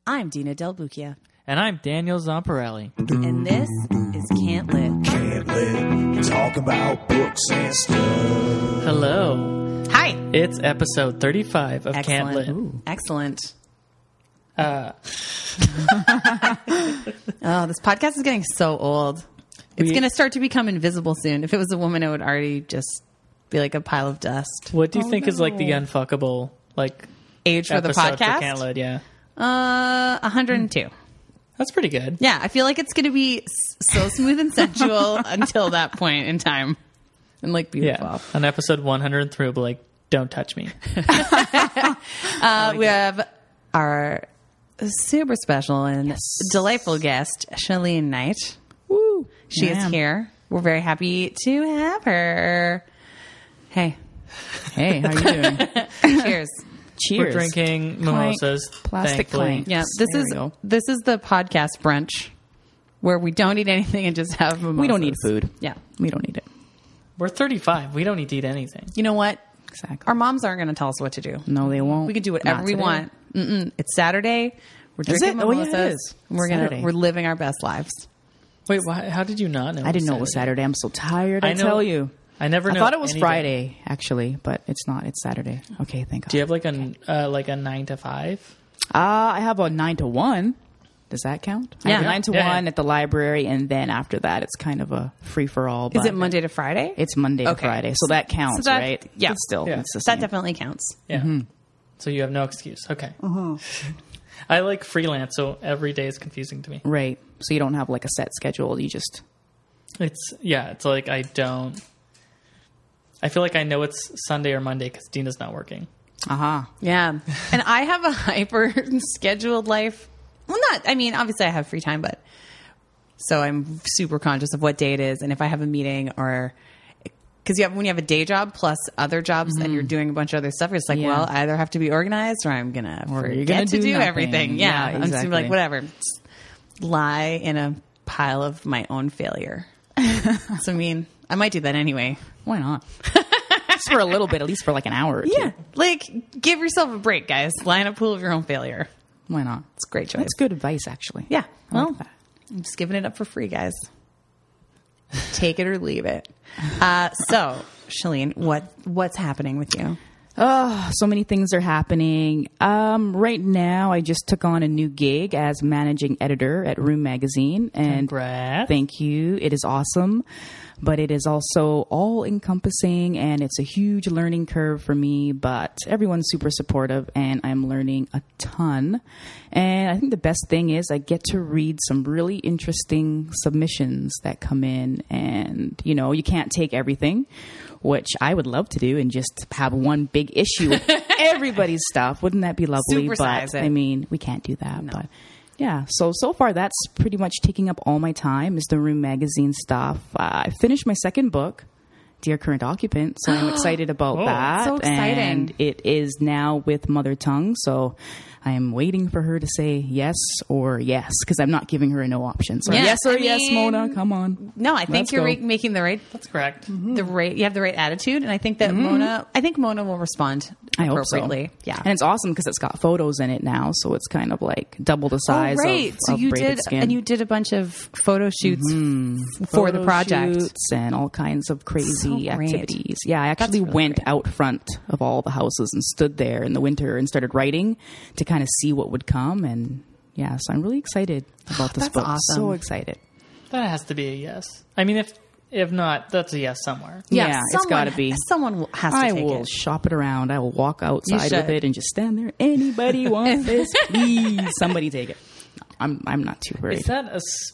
I'm Dina Del Bucchia. And I'm Daniel Zamparelli. And this is Can't Lit. Can't Lit. Talk about books and stuff. Hello. Hi. It's episode 35 of Can't Lit. Ooh. Excellent. Uh, Oh, this podcast is getting so old. It's going to start to become invisible soon. If it was a woman, it would already just be like a pile of dust. What do you think is like the unfuckable Age for the episode podcast? for Can't Lit? Yeah. 102. That's pretty good. Yeah, I feel like it's going to be so smooth and sensual until that point in time. And beautiful. Yeah. On episode 103, we'll be like, don't touch me. We have our super special and delightful guest, Shalene Knight. Woo. She is here. We're very happy to have her. Hey, how you doing? cheers. Cheers. We're drinking mimosas. Plastic thankfully. clank. Yeah, There this is the podcast brunch where we don't eat anything and just have mimosas. We don't need food. Yeah. We don't need it. We're 35. We don't need to eat anything. You know what? Exactly. Our moms aren't going to tell us what to do. No, they won't. We can do whatever Not we today. want. It's Saturday. We're Is drinking it? Oh, yeah, mimosas. it is. We're we're living our best lives. Wait, how did you not know? I didn't know it was Saturday. I'm so tired. I know- tell you. I never I know. thought it was anything. Friday, actually, but it's not. It's Saturday. Okay, thank God. Do you have a 9 to 5? I have a 9 to 1. Does that count? I have Yeah. a 9 to Yeah. 1 at the library, and then after that, it's kind of a free for all. Is it Monday to Friday? It's Monday to Okay. Friday, so that counts, that- right? yeah. But still, Yeah. it's the That same. definitely counts. Yeah. So you have no excuse. Okay. I like freelance, so every day is confusing to me. Right. So you don't have like a set schedule. You just It's like I feel like I know it's Sunday or Monday because Dina's not working. Yeah. And I have a hyper scheduled life. Well, obviously I have free time, but so I'm super conscious of what day it is. And if I have a meeting or because when you have a day job plus other jobs and you're doing a bunch of other stuff, it's like, Yeah. well, I either have to be organized or I'm going to you're forget gonna to do do nothing. everything. Yeah, I'm just gonna be like, exactly. whatever. Just lie in a pile of my own failure. So, I might do that anyway. why not? Just for a little bit, at least for like an hour or two. Yeah. Give yourself a break, guys. Lie in a pool of your own failure. Why not? It's a great choice. That's good advice, actually. Yeah. I like Well, that. I'm just giving it up for free, guys. Take it or leave it. So, Shalene, what's happening with you? Oh, so many things are happening. Right now, I just took on a new gig as managing editor at Room Magazine, and Congrats. thank you. It is awesome, but it is also all encompassing, and it's a huge learning curve for me. But everyone's super supportive, and I'm learning a ton. And I think the best thing is I get to read some really interesting submissions that come in, and you can't take everything, which I would love to do and just have one big issue with everybody's stuff. Wouldn't that be lovely? Supersize But it. we can't do that. But yeah, so far that's pretty much taking up all my time is the Room Magazine stuff. I finished my second book, Dear Current Occupant, so I'm excited about Oh, that. so exciting. And it is now with Mother Tongue, so I am waiting for her to say yes or yes, because I'm not giving her a no option. So Yeah, yes or I yes, mean- Mona, come on. No, I think Let's you're go. making the right, That's correct. you have the right attitude, and I think that Mona will respond I hope so. appropriately. Yeah. And it's awesome because it's got photos in it now, so it's kind of like double the size of So you braided did, skin. and you did a bunch of photo shoots for Photo the project. shoots and all kinds of crazy So great. activities. Yeah, I actually really went great. out front of all the houses and stood there in the winter and started writing to kind of see what would come. And yeah, so I'm really excited about this That's book. awesome. So excited. That has to be a yes. If not, that's a yes somewhere. Yeah, it's gotta be. Someone has to I take will it. shop it around. I will walk outside with should. it and just stand there. Anybody want this? Please, somebody take it. No, I'm not too worried. Is that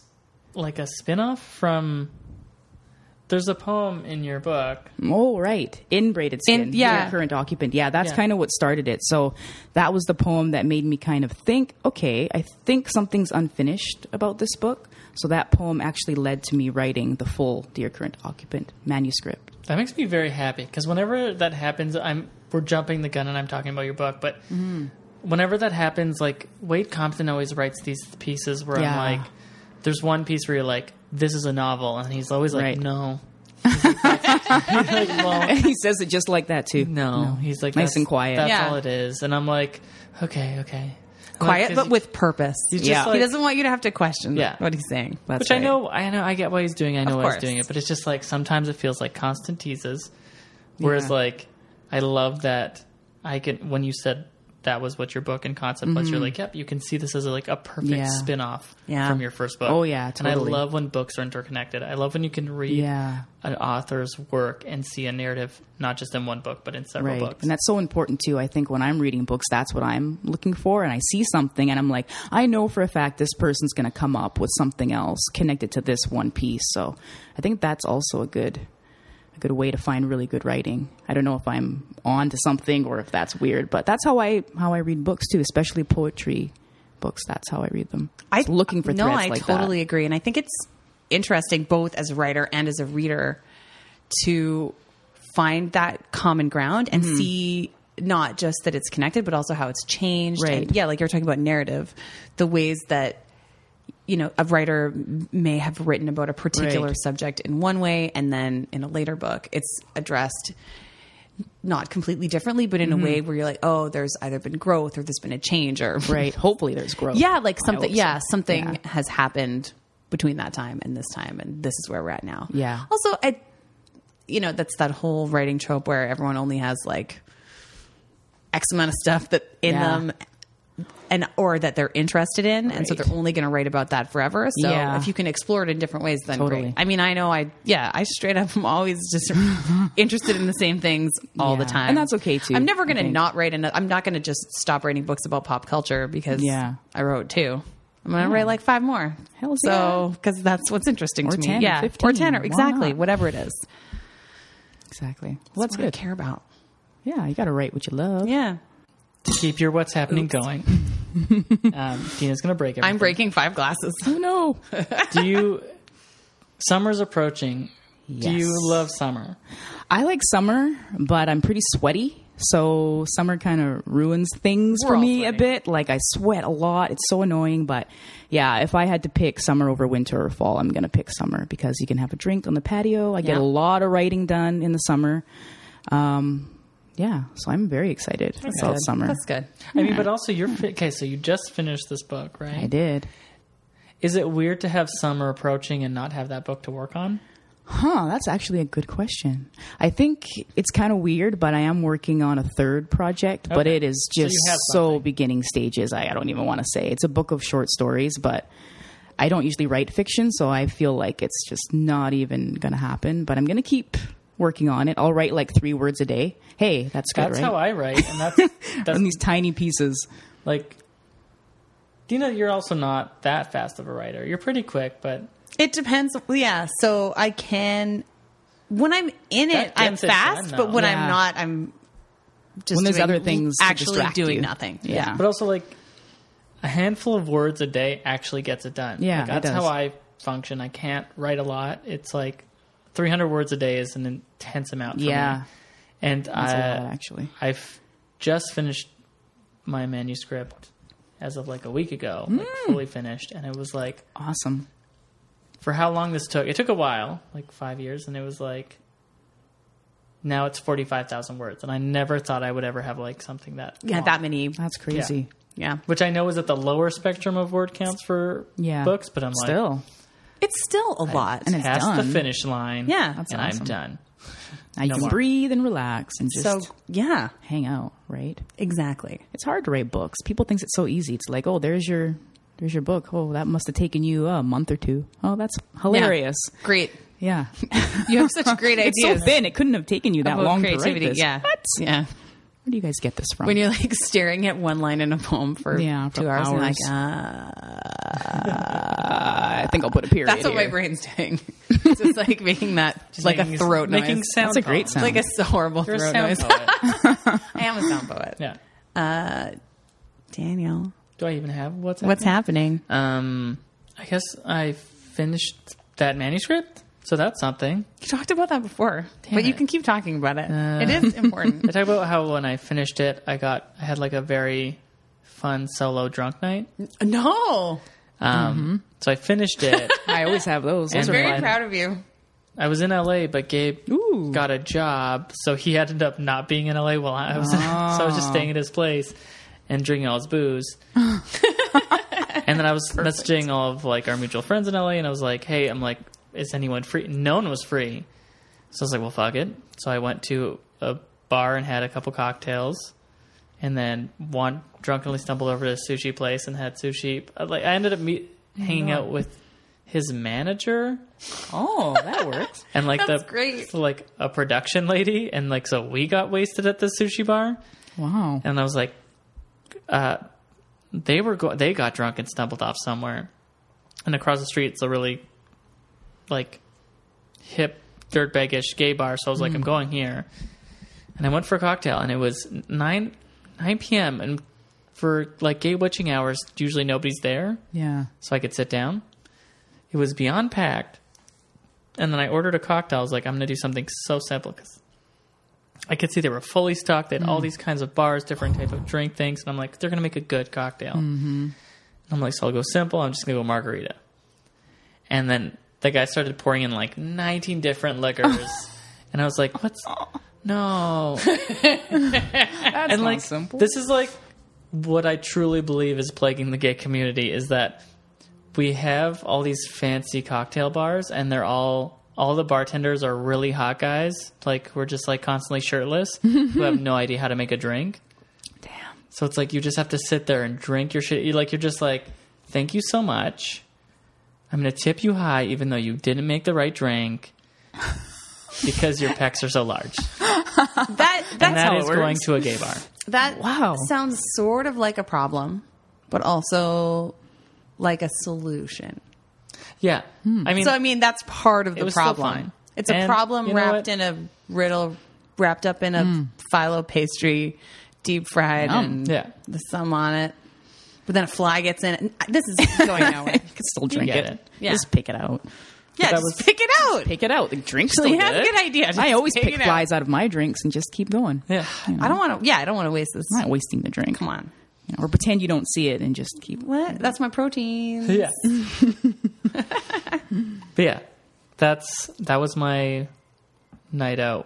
a spin-off from... There's a poem in your book. Oh, right. In Braided Skin. yeah. Dear Current Occupant. Yeah, that's Yeah. kind of what started it. So that was the poem that made me kind of think, okay, I think something's unfinished about this book. So that poem actually led to me writing the full Dear Current Occupant manuscript. That makes me very happy because whenever that happens, we're jumping the gun and I'm talking about your book, but whenever that happens, like Wade Compton always writes these pieces where Yeah. I'm like, there's one piece where you're like, this is a novel, and he's always like, Right. no. He's like, well, He says it just like that too. no. He's like, Nice "That's- and quiet. That's Yeah. all it is. And I'm like, okay. quiet, but with purpose. He's just Yeah. like, He doesn't want you to have to question Yeah. what he's saying. That's which right. I get why he's doing. I know why course. he's doing it, but it's just like sometimes it feels like constant teases. Whereas Yeah. like I love that when you said that was what your book and concept was, you're like, yep, you can see this as like a perfect Yeah. spin-off Yeah. from your first book. Oh, yeah, totally. And I love when books are interconnected. I love when you can read Yeah. an author's work and see a narrative not just in one book but in several Right. books. And that's so important too. I think when I'm reading books, that's what I'm looking for. And I see something and I'm like, I know for a fact this person's going to come up with something else connected to this one piece. So I think that's also a good way to find really good writing. I don't know if I'm on to something or if that's weird, but that's how I read books too, especially poetry books. That's how I read them. Just looking for threads like that. I totally agree. And I think it's interesting both as a writer and as a reader to find that common ground and see not just that it's connected, but also how it's changed. Right. And yeah, like you're talking about narrative, the ways that, you know, a writer may have written about a particular Right. subject in one way, and then in a later book, it's addressed not completely differently, but in a way where you're like, oh, there's either been growth or there's been a change or Right. Hopefully there's growth. yeah, like something. hope so. Yeah, something Yeah. has happened between that time and this time, and this is where we're at now. Yeah. Also, that's that whole writing trope where everyone only has like X amount of stuff that in Yeah. them, or that they're interested in, and so Right. they're only going to write about that forever. So Yeah. if you can explore it in different ways, then Totally. great. I mean, I know I straight up am always just interested in the same things all the Yeah. time, And that's okay, too, I'm never going I to think. not write I'm not going to just stop writing books about pop culture because Yeah. I wrote 2. I'm going to write like 5 more. Hell So, because that's what's interesting Or to me. 10 or Yeah. 15. Or 10 or Why exactly. not? Whatever it is. Exactly. Well, that's what I good. care about. Yeah. You got to write what you love. Yeah. To keep your what's happening going. Dina's going to break everything. I'm breaking 5 glasses. Oh, no. Summer's approaching. Do you Yes. love summer? I like summer, but I'm pretty sweaty. So summer kind of ruins things We're for all me a sweaty. bit. Like I sweat a lot. It's so annoying. But yeah, if I had to pick summer over winter or fall, I'm going to pick summer because you can have a drink on the patio. I get Yeah. a lot of writing done in the summer. Yeah, so I'm very excited about good. summer. That's good. I mean, but also okay, so you just finished this book, right? I did. Is it weird to have summer approaching and not have that book to work on? Huh, that's actually a good question. I think it's kind of weird, but I am working on a 3rd project, but Okay. it is So just you have so something. beginning stages. I don't even want to say. It's a book of short stories, but I don't usually write fiction, so I feel like it's just not even going to happen, but I'm going to keep working on it. I'll write like 3 words a day. Hey, that's good, That's right? how I write, and that's On these tiny pieces. like. Dina, you're also not that fast of a writer. You're pretty quick, but It depends. Yeah. So I can, when I'm in it, That I'm gets it fast, done, but when though. I'm Yeah. not, I'm just When there's doing- other things to actually distract doing you. nothing. Yeah. but also like a handful of words a day actually gets it done. Yeah, Like, that's it does. how I function. I can't write a lot. It's like 300 words a day is an intense amount for Yeah. me. And That's a lot, actually. I've just finished my manuscript as of like a week ago, like Mm. fully finished, and it was like Awesome. for how long this took. It took a while, like 5 years, and it was like now it's 45,000 words, and I never thought I would ever have like something that Yeah. long. That many. That's crazy. Yeah. Which I know is at the lower spectrum of word counts for Yeah. books, but I'm like, Still. It's still a lot. and it's past the done. finish line, Yeah. That's and awesome. I'm done. Now you No can more. breathe and relax and just So, yeah, hang out, right? exactly. It's hard to write books. People think it's so easy. It's like, oh, there's your book. Oh, that must have taken you a month or 2. Oh, that's hilarious. Great. Yeah. You have such great ideas. It's so thin. It couldn't have taken you that about long creativity. to write this. Yeah. What? Yeah. Where do you guys get this from? When you're like staring at one line in a poem for Yeah, 2 for hours, and you're like, I think I'll put a period that's what my here. brain's doing. It's just like making that, Just like a making- throat noise. making sound. That's a great poems. sound. Like a horrible You're a throat sound noise. poet. I am a sound poet. Yeah. Daniel, Do I even have what's what's happening? I guess I finished that manuscript, so that's something. You talked about that before, but you it. can keep talking about it. It is important. I talk about how when I finished it, I had like a very fun solo drunk night. No, So I finished it. I always have those. And Those are very fun. proud of you. I was in LA, but Gabe Ooh. got a job, so he ended up not being in LA while I was. So I was just staying at his place, and drinking all his booze. And then I was messaging all of like our mutual friends in LA, and I was like, "Hey, I'm like, is anyone free?" No one was free, so I was like, "Well, fuck it." So I went to a bar and had a couple cocktails, and then drunkenly stumbled over to a sushi place and had sushi. I ended up hanging out with his manager. Oh, that works. And like That's great. like a production lady, and like so we got wasted at the sushi bar. Wow. And I was like, they got drunk and stumbled off somewhere, and across the street it's a really like hip dirtbag-ish gay bar. So I was like, I'm going here, and I went for a cocktail, and it was 9 p.m. and for like gay witching hours, usually nobody's there, Yeah. so I could sit down. It was beyond packed, and then I ordered a cocktail. I was like, I'm going to do something so simple because I could see they were fully stocked. They had all these kinds of bars, different type of drink things. And I'm like, they're going to make a good cocktail. Mm-hmm. I'm like, so I'll go simple. I'm just going to go margarita. And then the guy started pouring in like 19 different liquors. And I was like, what's... No. That's And like, not simple. this is like what I truly believe is plaguing the gay community is that we have all these fancy cocktail bars, and they're all the bartenders are really hot guys. Like, we're just like constantly shirtless who have no idea how to make a drink. Damn. So it's like you just have to sit there and drink your shit. You're just like, thank you so much. I'm going to tip you high even though you didn't make the right drink because your pecs are so large. That's And that how is it going works. to a gay bar. That Wow. sounds sort of like a problem, but also like a solution. Yeah. I mean, So I mean, that's part of It the was still problem. fine. It's a And problem you know wrapped what? in a riddle, wrapped up in a phyllo pastry, deep fried, Yum. and Yeah. the some on it. But then a fly gets in it. This is going nowhere. You can still drink get it. it. Yeah. Just pick it out. Yeah, that just was- pick it out. Pick it out. The drink's So still yeah, good. that's a good idea. Just I always take pick it out. flies out of my drinks and just keep going. yeah. I don't want to. Yeah, I don't want to waste this. I'm not wasting the drink. Come on. You know, or pretend you don't see it and just keep. What? That's my protein. Yeah. But yeah, that was my night out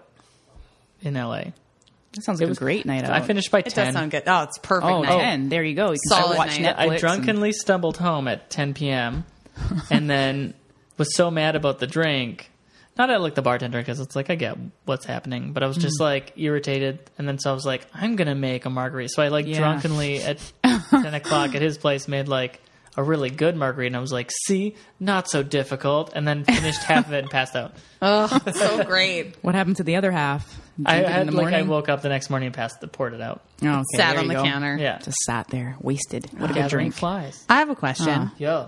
in LA. That sounds like a great night out. I finished by It 10. does sound good. Oh, it's perfect. Oh, night. 10. There you go. You can Solid start watching night. Netflix. I drunkenly stumbled home at 10 p.m. and then was so mad about the drink. Not at like the bartender because it's like I get what's happening, but I was just like irritated, and then so I was like, I'm gonna make a margarita. So I like Yeah. drunkenly at 10 o'clock at his place made like a really good margarita, and I was like, see, not so difficult, and then finished half of it and passed out. Oh, so great. What happened to the other half? I Drink it in had the like I morning? woke up the next morning and poured it out. Oh, okay, Sat there on you the go. counter. Yeah, Just sat there, wasted. What a good gathering drink. flies. I have a question. Yo,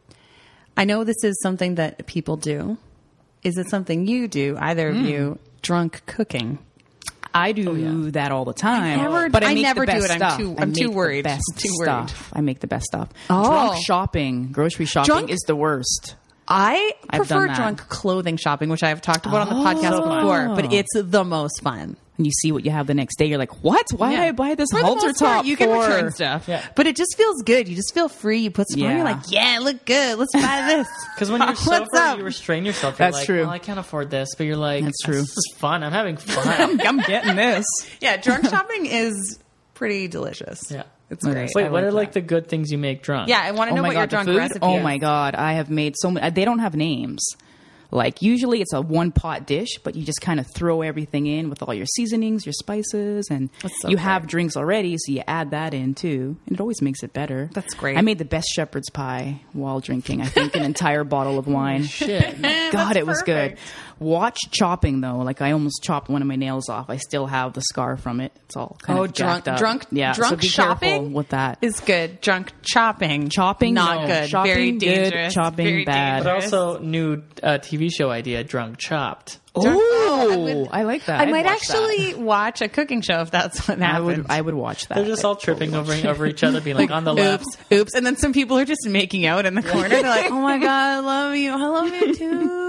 I know this is something that people do. Is it something you do, either of you, drunk cooking? I do that all the time. never- but I make never the do best it. I'm stuff. too- I I'm make too the worried. Best Too worried. stuff. I make the best stuff. Oh. Drunk shopping, grocery shopping Drunk- is the worst. I I've prefer done that. drunk clothing shopping, which I've talked about on the podcast before, but it's the most fun. And you see what you have the next day, you're like, what? Why did I buy this For the halter most part, top you can for? return stuff. Yeah. But it just feels good. You just feel free. You put some on, Yeah. you're like, yeah, look good. Let's buy this. because when you're What's sober, up? you restrain yourself. You're That's like, true. Well, I can't afford this, but you're like, That's true. This is fun. I'm having fun. I'm getting this. Yeah, drunk shopping is pretty delicious. Yeah. It's great. Wait, I what are that. like the good things you make drunk? Yeah, I want to know my what your god, the drunk food? recipe Oh is. my god, I have made so many. They don't have names. Like usually it's a one pot dish, but you just kind of throw everything in with all your seasonings, your spices, and That's so you great. have drinks already, so you add that in too, and it always makes it better. That's great. I made the best shepherd's pie while drinking. I think an entire bottle of wine. Shit. God, it was good. perfect. Watch chopping though. Like I almost chopped one of my nails off. I still have the scar from it. It's all kind of jacked up. Yeah, so drunk be careful shopping with that. is good. Drunk chopping, Chopping, not no. good. Chopping, Very good. dangerous. Chopping, Very bad. But dangerous. also, new TV show idea, Drunk Chopped. Oh, I like that. I I'd might watch that. actually watch a cooking show if that's what happens. I would watch that. They're just all tripping over each other, being like on the left. Oops. And then some people are just making out in the corner. They're like, oh my God, I love you. I love you too.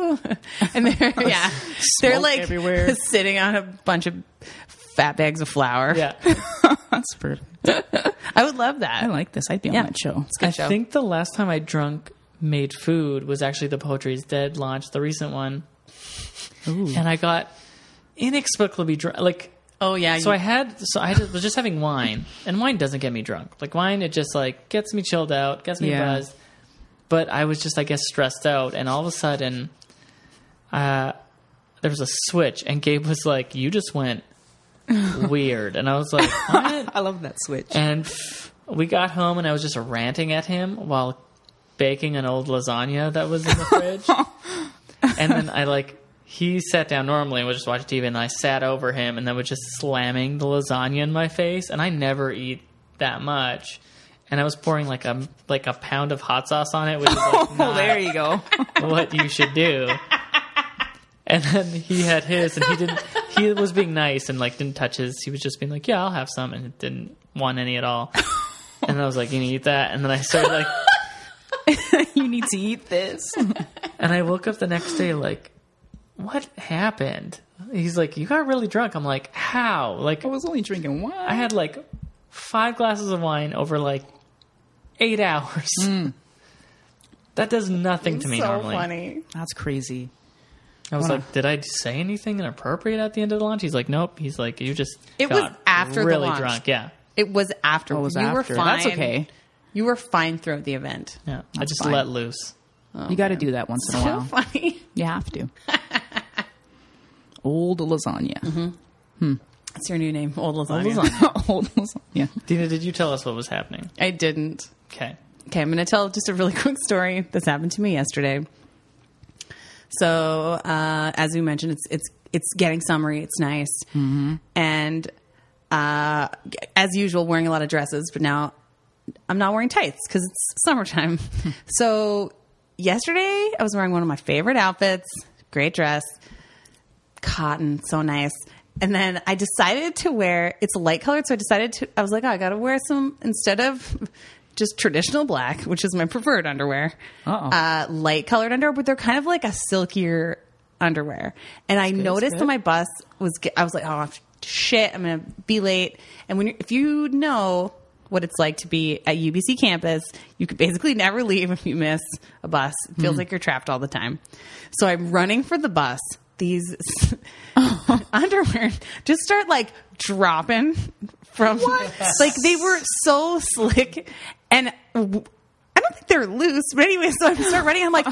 And they're like everywhere. sitting on a bunch of fat bags of flour. Yeah. That's perfect. I would love that. I like this. I'd be on Yeah. that show. It's a good I show. think the last time I drunk made food was actually the Poetry is Dead launch, the recent one. Ooh. And I got inexplicably drunk. Like, Oh yeah. So was just having wine, and wine doesn't get me drunk. Like wine, it just like gets me chilled out, gets me buzzed. But I was just, I guess, stressed out, and all of a sudden, there was a switch, and Gabe was like, "You just went weird," and I was like, "What?" I love that switch. And we got home, and I was just ranting at him while baking an old lasagna that was in the fridge. And then he sat down normally and would just watch TV, and I sat over him and then was just slamming the lasagna in my face. And I never eat that much. And I was pouring like a pound of hot sauce on it, which is like not there you go. what you should do. And then he had his, and he was being nice and like didn't touch his. He was just being like, "Yeah, I'll have some," and didn't want any at all. And I was like, "You need to eat that?" And then I started like, You need to eat this. and I woke up the next day like, what happened? He's like, "You got really drunk." I'm like, "How?" Like, I was only drinking wine. I had like 5 glasses of wine over like 8 hours. That does nothing to me so normally. funny. That's crazy. I was like, "Did I say anything inappropriate at the end of the lunch?" He's like, "Nope." He's like, "You just It got was after the really lunch. drunk." Yeah, It was after. Oh, it was you after. were fine. That's okay. You were fine throughout the event. yeah. I just fine. let loose. You got to do that once in a So while. funny. You have to. Old lasagna. That's your new name, Old Lasagna. Old lasagna. Dina, did you tell us what was happening? I didn't. Okay. Okay, I'm going to tell just a really quick story that's happened to me yesterday. So, as we mentioned, it's getting summery. It's nice, and as usual, wearing a lot of dresses. But now I'm not wearing tights because it's summertime. So yesterday, I was wearing one of my favorite outfits. Great dress, cotton, so nice. And then I decided to wear. It's light colored, so I was like, oh, I got to wear some instead of just traditional black, which is my preferred underwear. Light colored underwear, but they're kind of like a silkier underwear. And I noticed that my bus I was like, oh shit, I'm going to be late. And if you know what it's like to be at UBC campus, you could basically never leave if you miss a bus. It feels like you're trapped all the time. So I'm running for the bus. These underwear just start like dropping from like they were so slick, and I don't think they're loose. But anyway, so I start running. I'm like,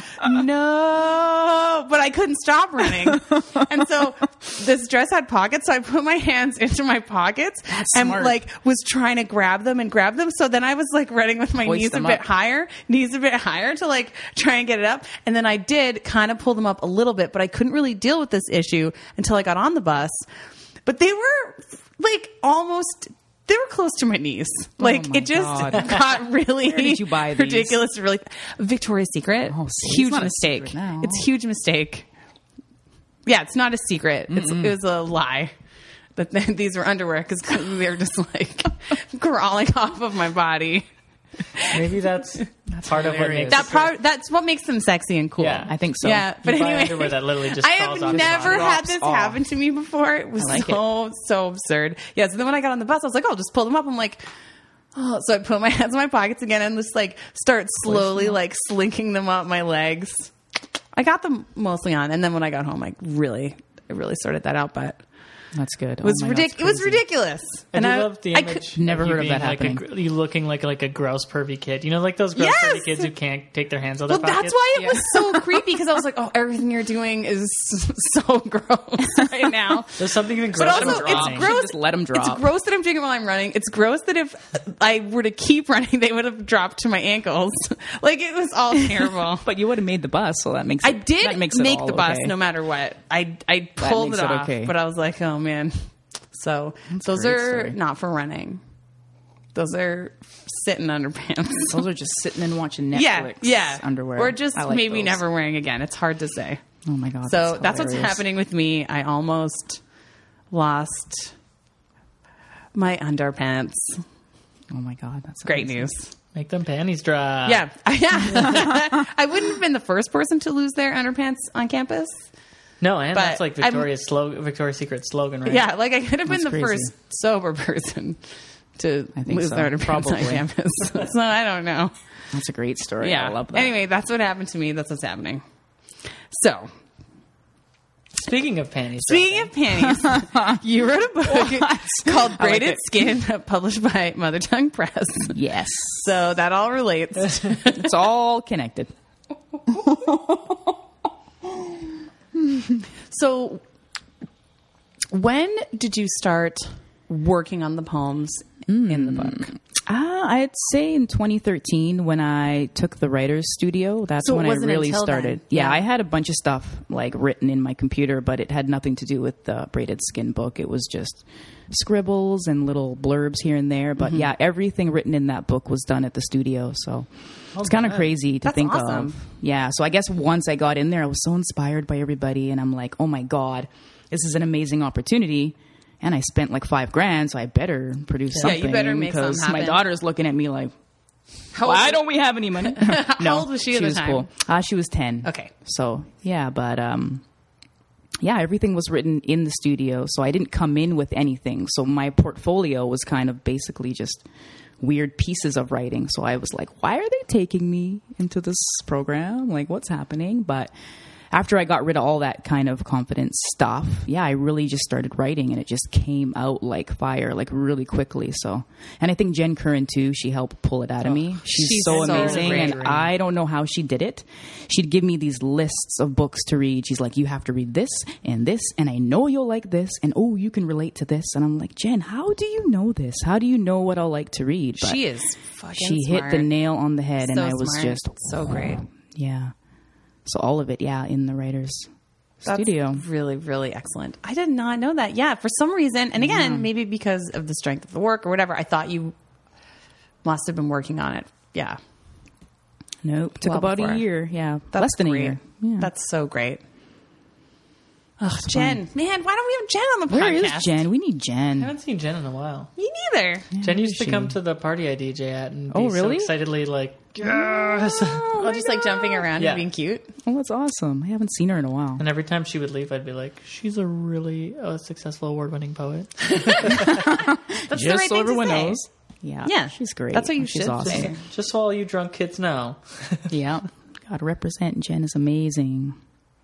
no, but I couldn't stop running. And so this dress had pockets, so I put my hands into my pockets and smart. like was trying to grab them. So then I was like running with my knees a bit higher to like try and get it up. And then I did kind of pull them up a little bit, but I couldn't really deal with this issue until I got on the bus. But they were like they were close to my knees. Like my it just God. got really Where did you buy these? ridiculous. Really, Victoria's Secret. Oh, see, Huge it's not a mistake. secret now. It's a huge mistake. Yeah, it's not a secret. It was a lie. But then these were underwear because they're just like crawling off of my body. Maybe that's part of what makes That's what makes them sexy and cool. Yeah. I think so. Yeah, but You buy anyway, underwear that literally just I crawls have off your never body. had this Drops happen off. to me before. It was I like so absurd. Yeah, so then when I got on the bus, I was like, oh, I'll just pull them up. I'm like, oh, so I put my hands in my pockets again and just like start slowly like slinking them up my legs. I got them mostly on, and then when I got home, I really sorted that out, but That's good. it was ridiculous. It was ridiculous. I do love the image. Never of you heard of being that happening. you looking like a gross pervy kid. You know, like those gross Yes! pervy kids who can't take their hands out Well, of their pockets. that's why it was so creepy because I was like, oh, everything you're doing is so gross right now. There's something even But gross also, about it's running. gross. Just let 'em drop. It's gross that I'm doing it while I'm running. It's gross that if I were to keep running, they would have dropped to my ankles. Like it was all terrible. But you would have made the bus, so that makes I it, did that makes it make all the bus okay. no matter what. I pulled makes it it off, okay. but I was like, oh man. So those a great are story. not for running. Those are sitting underpants. Those are just sitting and watching Netflix. yeah. Underwear. Or just I like maybe those. never wearing again. It's hard to say. Oh my God. So that's what's hilarious. happening with me. I almost lost my underpants. Oh my God. That's Great amazing. news. Make them panties dry. Yeah. I wouldn't have been the first person to lose their underpants on campus. No, and But that's like Victoria's Secret slogan, right? Yeah, like I could have been That's the crazy. first sober person to I think lose so. their underpants on Probably. campus. So I don't know. That's a great story. Yeah. I love that. Anyway, that's what happened to me. That's what's happening. So Speaking of panties. Speaking of panties, you wrote a book called Braided Skin, published by Mother Tongue Press. Yes. So that all relates. It's all connected. So when did you start working on the poems in the book? I'd say in 2013 when I took the writer's studio. That's So it when I wasn't really until started. then. Yeah, Yeah. I had a bunch of stuff like written in my computer, but it had nothing to do with the Braided Skin book. It was just scribbles and little blurbs here and there. But yeah, everything written in that book was done at the studio. So it's kind of crazy to That's think awesome. of. Yeah, so I guess once I got in there, I was so inspired by everybody, and I'm like, oh my God, this is an amazing opportunity. And I spent like $5,000, so I better produce Yeah, something. you better make something because my happen. daughter's looking at me like, How why old- don't we have any money? How old was she at the was time? Cool. She was 10. Okay. So yeah, but yeah, everything was written in the studio, so I didn't come in with anything. So my portfolio was kind of basically just weird pieces of writing. So I was like, why are they taking me into this program? Like, what's happening? But after I got rid of all that kind of confidence stuff, yeah, I really just started writing, and it just came out like fire, like really quickly. So, and I think Jen Curran too, she helped pull it out of me. so She's so amazing, great. and I don't know how she did it. She'd give me these lists of books to read. She's like, you have to read this, and I know you'll like this, and oh, you can relate to this. And I'm like, Jen, how do you know this? How do you know what I'll like to read? But She is fucking she hit smart. the nail on the head, and So I was smart. just so great. yeah. So all of it, yeah, in the writer's That's studio. really, really excellent. I did not know that. Yeah, for some reason, and again, maybe because of the strength of the work or whatever, I thought you must have been working on it. Yeah, Nope, took Well about before. a year. Yeah, that's less than great. a year. Yeah. That's so great. Oh, Jen, man, why don't we have Jen on the Where podcast? is Jen? We need I Jen. haven't seen Jen in a while. Me neither. Jen used to she? come to the party I DJ at and be Oh, really? so excitedly like, yes. Oh, just like jumping around Yeah. and being cute. Oh, that's awesome. I haven't seen her in a while. And every time she would leave, I'd be like, she's a really successful award-winning poet. That's the Just right so thing everyone to say. knows. Yeah, Yeah, she's great. that's what you she's should awesome. say. Just so all you drunk kids know. Yeah, gotta represent. Jen is amazing.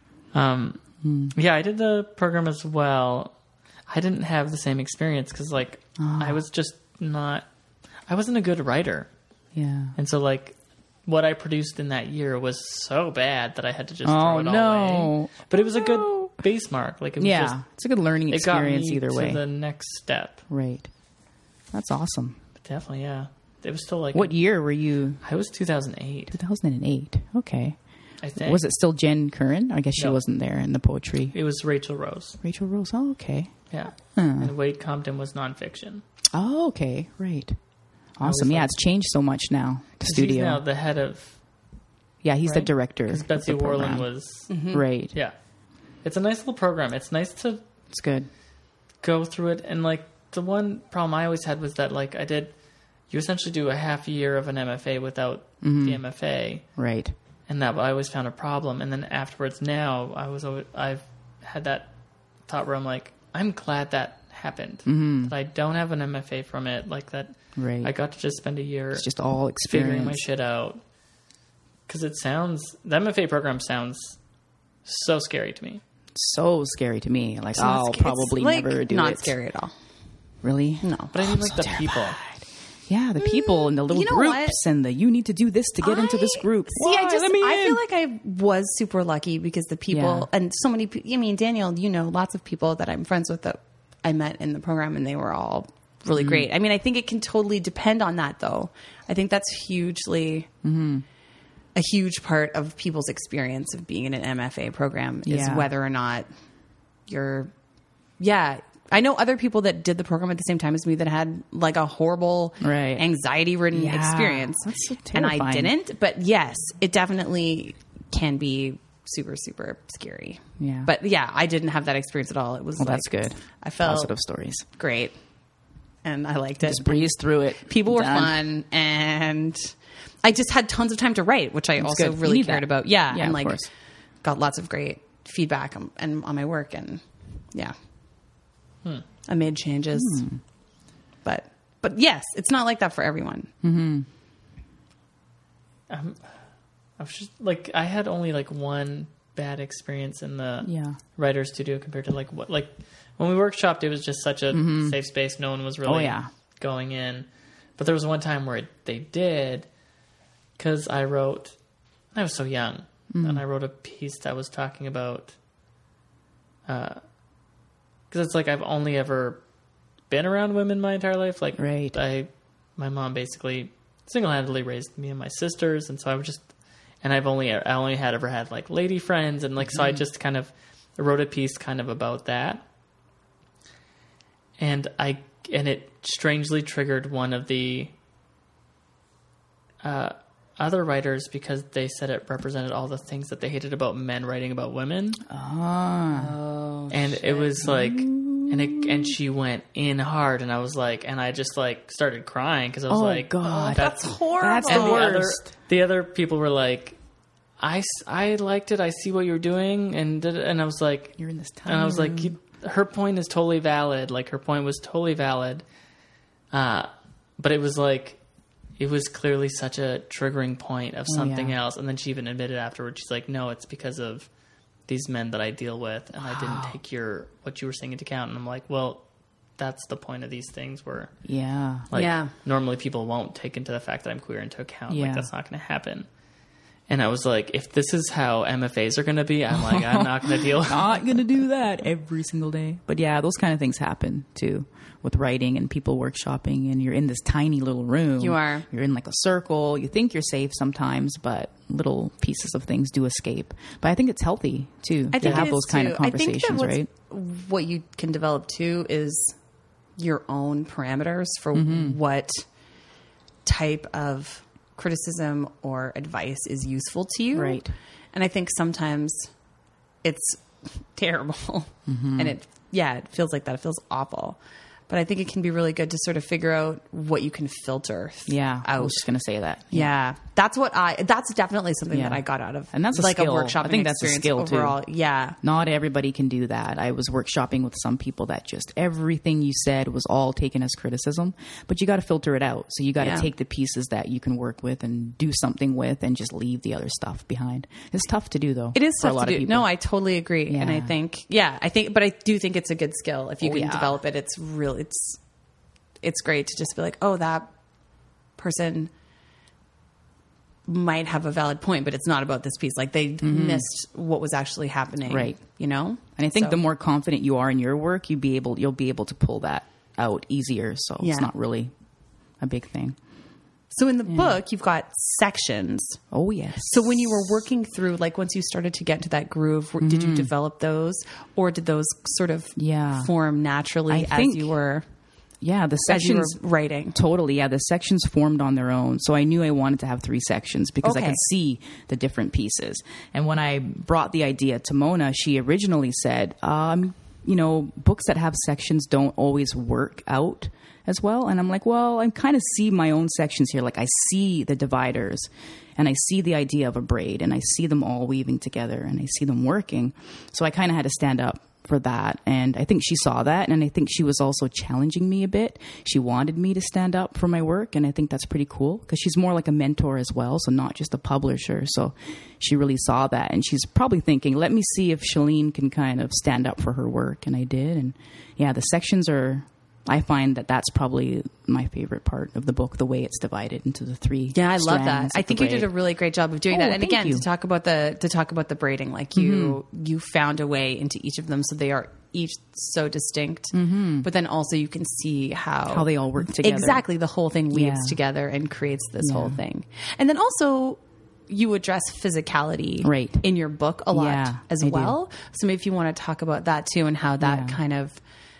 Yeah, I did the program as well. I didn't have the same experience because, like, I was just not. I wasn't a good writer, Yeah. and so like, what I produced in that year was so bad that I had to just throw Oh it all no. away. But it was a good base mark. Like, it was Yeah, just, it's a good learning it got me experience either way. to the next step. Right. That's awesome. But definitely, yeah. It was still like What year were you? I was 2008. 2008. Okay. I think. Was it still Jen Curran? I guess she No. wasn't there in the poetry. It was Rachel Rose. Rachel Rose. Oh, okay. Yeah. Huh. And Wade Compton was nonfiction. Oh, okay. Right. was Awesome. Yeah, like- it's changed so much now. The 'Cause studio. He's now the head of. Yeah, he's the right? director. Because of Betsy the Warland program. was. Right. Yeah. It's a nice little program. It's nice to It's good. go through it. And like the one problem I always had was that like you essentially do a half year of an MFA without the MFA. Right. And that I always found a problem. And then afterwards now I've had that thought where I'm like, I'm glad that happened. That I don't have an MFA from it. Like that Right. I got to just spend a year It's just all figuring my experience. shit out. Because the MFA program sounds so scary to me. So scary to me. Like, not I'll sca- it's, probably like, never do not it. scary at all. Really? No. But I mean, like so the terrified. people. Yeah, the people and the little you know groups what? and the you need to do this to get into this group. See, Why? Let me I in. feel like I was super lucky because the people Yeah. and so many. I mean, Daniel, you know, lots of people that I'm friends with that I met in the program, and they were all really Mm-hmm. great. I mean, I think it can totally depend on that, though. I think that's hugely Mm-hmm. a huge part of people's experience of being in an MFA program is Yeah. whether or not you're. Yeah. I know other people that did the program at the same time as me that had like a horrible Right. anxiety-ridden Yeah. experience. That's so and I terrifying. didn't, but yes, it definitely can be super, super scary. Yeah. But yeah, I didn't have that experience at all. It was Well, like, that's good. I felt Positive stories. great. And I liked it. Just breeze through it. People were Done. fun, and I just had tons of time to write, which I also good. You really need cared that. about. Yeah, Yeah, and of like course. got lots of great feedback on my work, and yeah, I made changes, but yes, it's not like that for everyone. I was just like, I had only like one bad experience in the Yeah. writer's studio compared to like when we workshopped, it was just such a safe space. No one was really going in. But there was one time where they did, because I was so young, and I wrote a piece that was talking about, because it's like I've only ever been around women my entire life. Like, Right. my mom basically single-handedly raised me and my sisters, and so I was just, and I only ever had like lady friends, and like so I just kind of wrote a piece kind of about that, and it strangely triggered one of the other writers because they said it represented all the things that they hated about men writing about women. And it was like, and she went in hard, and I was like, and I just like started crying because I was like, God, That's horrible. That's the and worst. the other people were like, I liked it. I see what you're doing, and I was like, You're in this time. and I was like, her point is totally valid. Like her point was totally valid, but it was like, it was clearly such a triggering point of something else. And then she even admitted afterwards, she's like, no, it's because of these men that I deal with, and I didn't take what you were saying into account. And I'm like, well, that's the point of these things where like normally people won't take into the fact that I'm queer into account. Like that's not going to happen. And I was like, if this is how MFAs are going to be, I'm like, I'm not going to deal with Not going to do that every single day. But yeah, those kind of things happen too with writing and people workshopping, and you're in this tiny little room. You are. You're in like a circle. You think you're safe sometimes, but little pieces of things do escape. But I think it's healthy too to have those kind of conversations, right? What you can develop too is your own parameters for what type of criticism or advice is useful to you. Right. And I think sometimes it's terrible and it feels like that. It feels awful. But I think it can be really good to sort of figure out what you can filter Yeah. I out. was just going to say that. Yeah. That's definitely something that I got out of. And that's a like skill. a workshopping I think that's a experience skill too. overall. Yeah. Not everybody can do that. I was workshopping with some people that just everything you said was all taken as criticism, but you got to filter it out. So you got to take the pieces that you can work with and do something with and just leave the other stuff behind. It's tough to do though. It is for tough a lot to of do. people. No, I totally agree. And I think, but I do think it's a good skill. If you can develop it, it's great to just be like, oh, that person might have a valid point, but it's not about this piece. Like they missed what was actually happening. Right. You know? And I think the more confident you are in your work, you'll be able to pull that out easier. So it's not really a big thing. So in the book, you've got sections. Oh, yes. So when you were working through, like once you started to get into that groove, did you develop those, or did those sort of form naturally as you were... Yeah, the sections writing. Totally. Yeah, the sections formed on their own. So I knew I wanted to have 3 sections because I could see the different pieces. And when I brought the idea to Mona, she originally said, books that have sections don't always work out as well. And I'm like, well, I kind of see my own sections here. Like I see the dividers and I see the idea of a braid and I see them all weaving together and I see them working. So I kind of had to stand up for that. And I think she saw that. And I think she was also challenging me a bit. She wanted me to stand up for my work. And I think that's pretty cool because she's more like a mentor as well. So not just a publisher. So she really saw that. And she's probably thinking, let me see if Shalene can kind of stand up for her work. And I did. And yeah, the sections I find that that's probably my favorite part of the book, the way it's divided into the 3. Yeah, I love that. I think you did a really great job of doing that. And again, to talk about the braiding, like you found a way into each of them so they are each so distinct, but then also you can see how they all work together. Exactly, the whole thing weaves together and creates this whole thing. And then also you address physicality in your book a lot as well. So maybe if you want to talk about that too and how that kind of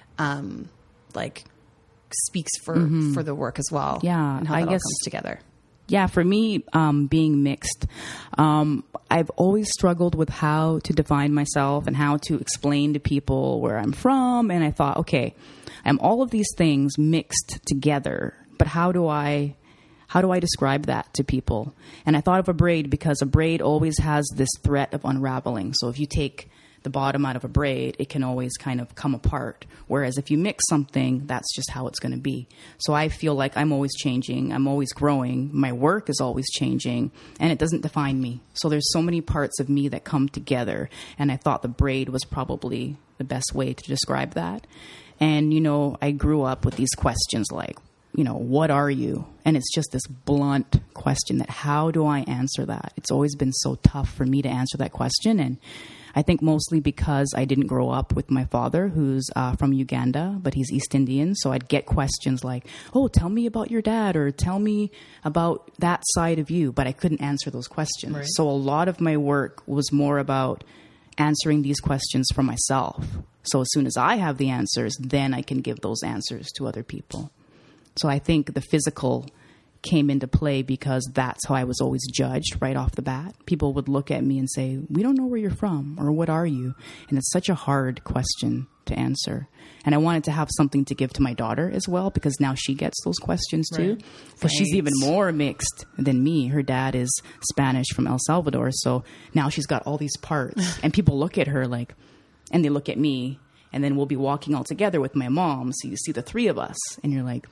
speaks for the work as well. Yeah. And how that all comes together. Yeah. For me, being mixed, I've always struggled with how to define myself and how to explain to people where I'm from. And I thought, okay, I'm all of these things mixed together, but how do I describe that to people? And I thought of a braid because a braid always has this threat of unraveling. So if you take the bottom out of a braid, it can always kind of come apart. Whereas if you mix something, that's just how it's going to be. So I feel like I'm always changing. I'm always growing. My work is always changing, and it doesn't define me. So there's so many parts of me that come together, and I thought the braid was probably the best way to describe that. And, you know, I grew up with these questions like, you know, what are you? And it's just this blunt question that how do I answer that? It's always been so tough for me to answer that question. And I think mostly because I didn't grow up with my father, who's from Uganda, but he's East Indian. So I'd get questions like, oh, tell me about your dad, or tell me about that side of you. But I couldn't answer those questions. Right. So a lot of my work was more about answering these questions for myself. So as soon as I have the answers, then I can give those answers to other people. So I think the physical came into play because that's how I was always judged right off the bat. People would look at me and say, we don't know where you're from, or what are you? And it's such a hard question to answer. And I wanted to have something to give to my daughter as well, because now she gets those questions too. Right. Because she's even more mixed than me. Her dad is Spanish from El Salvador. So now she's got all these parts. And people look at her like, and they look at me, and then we'll be walking all together with my mom. So you see the three of us, and you're like,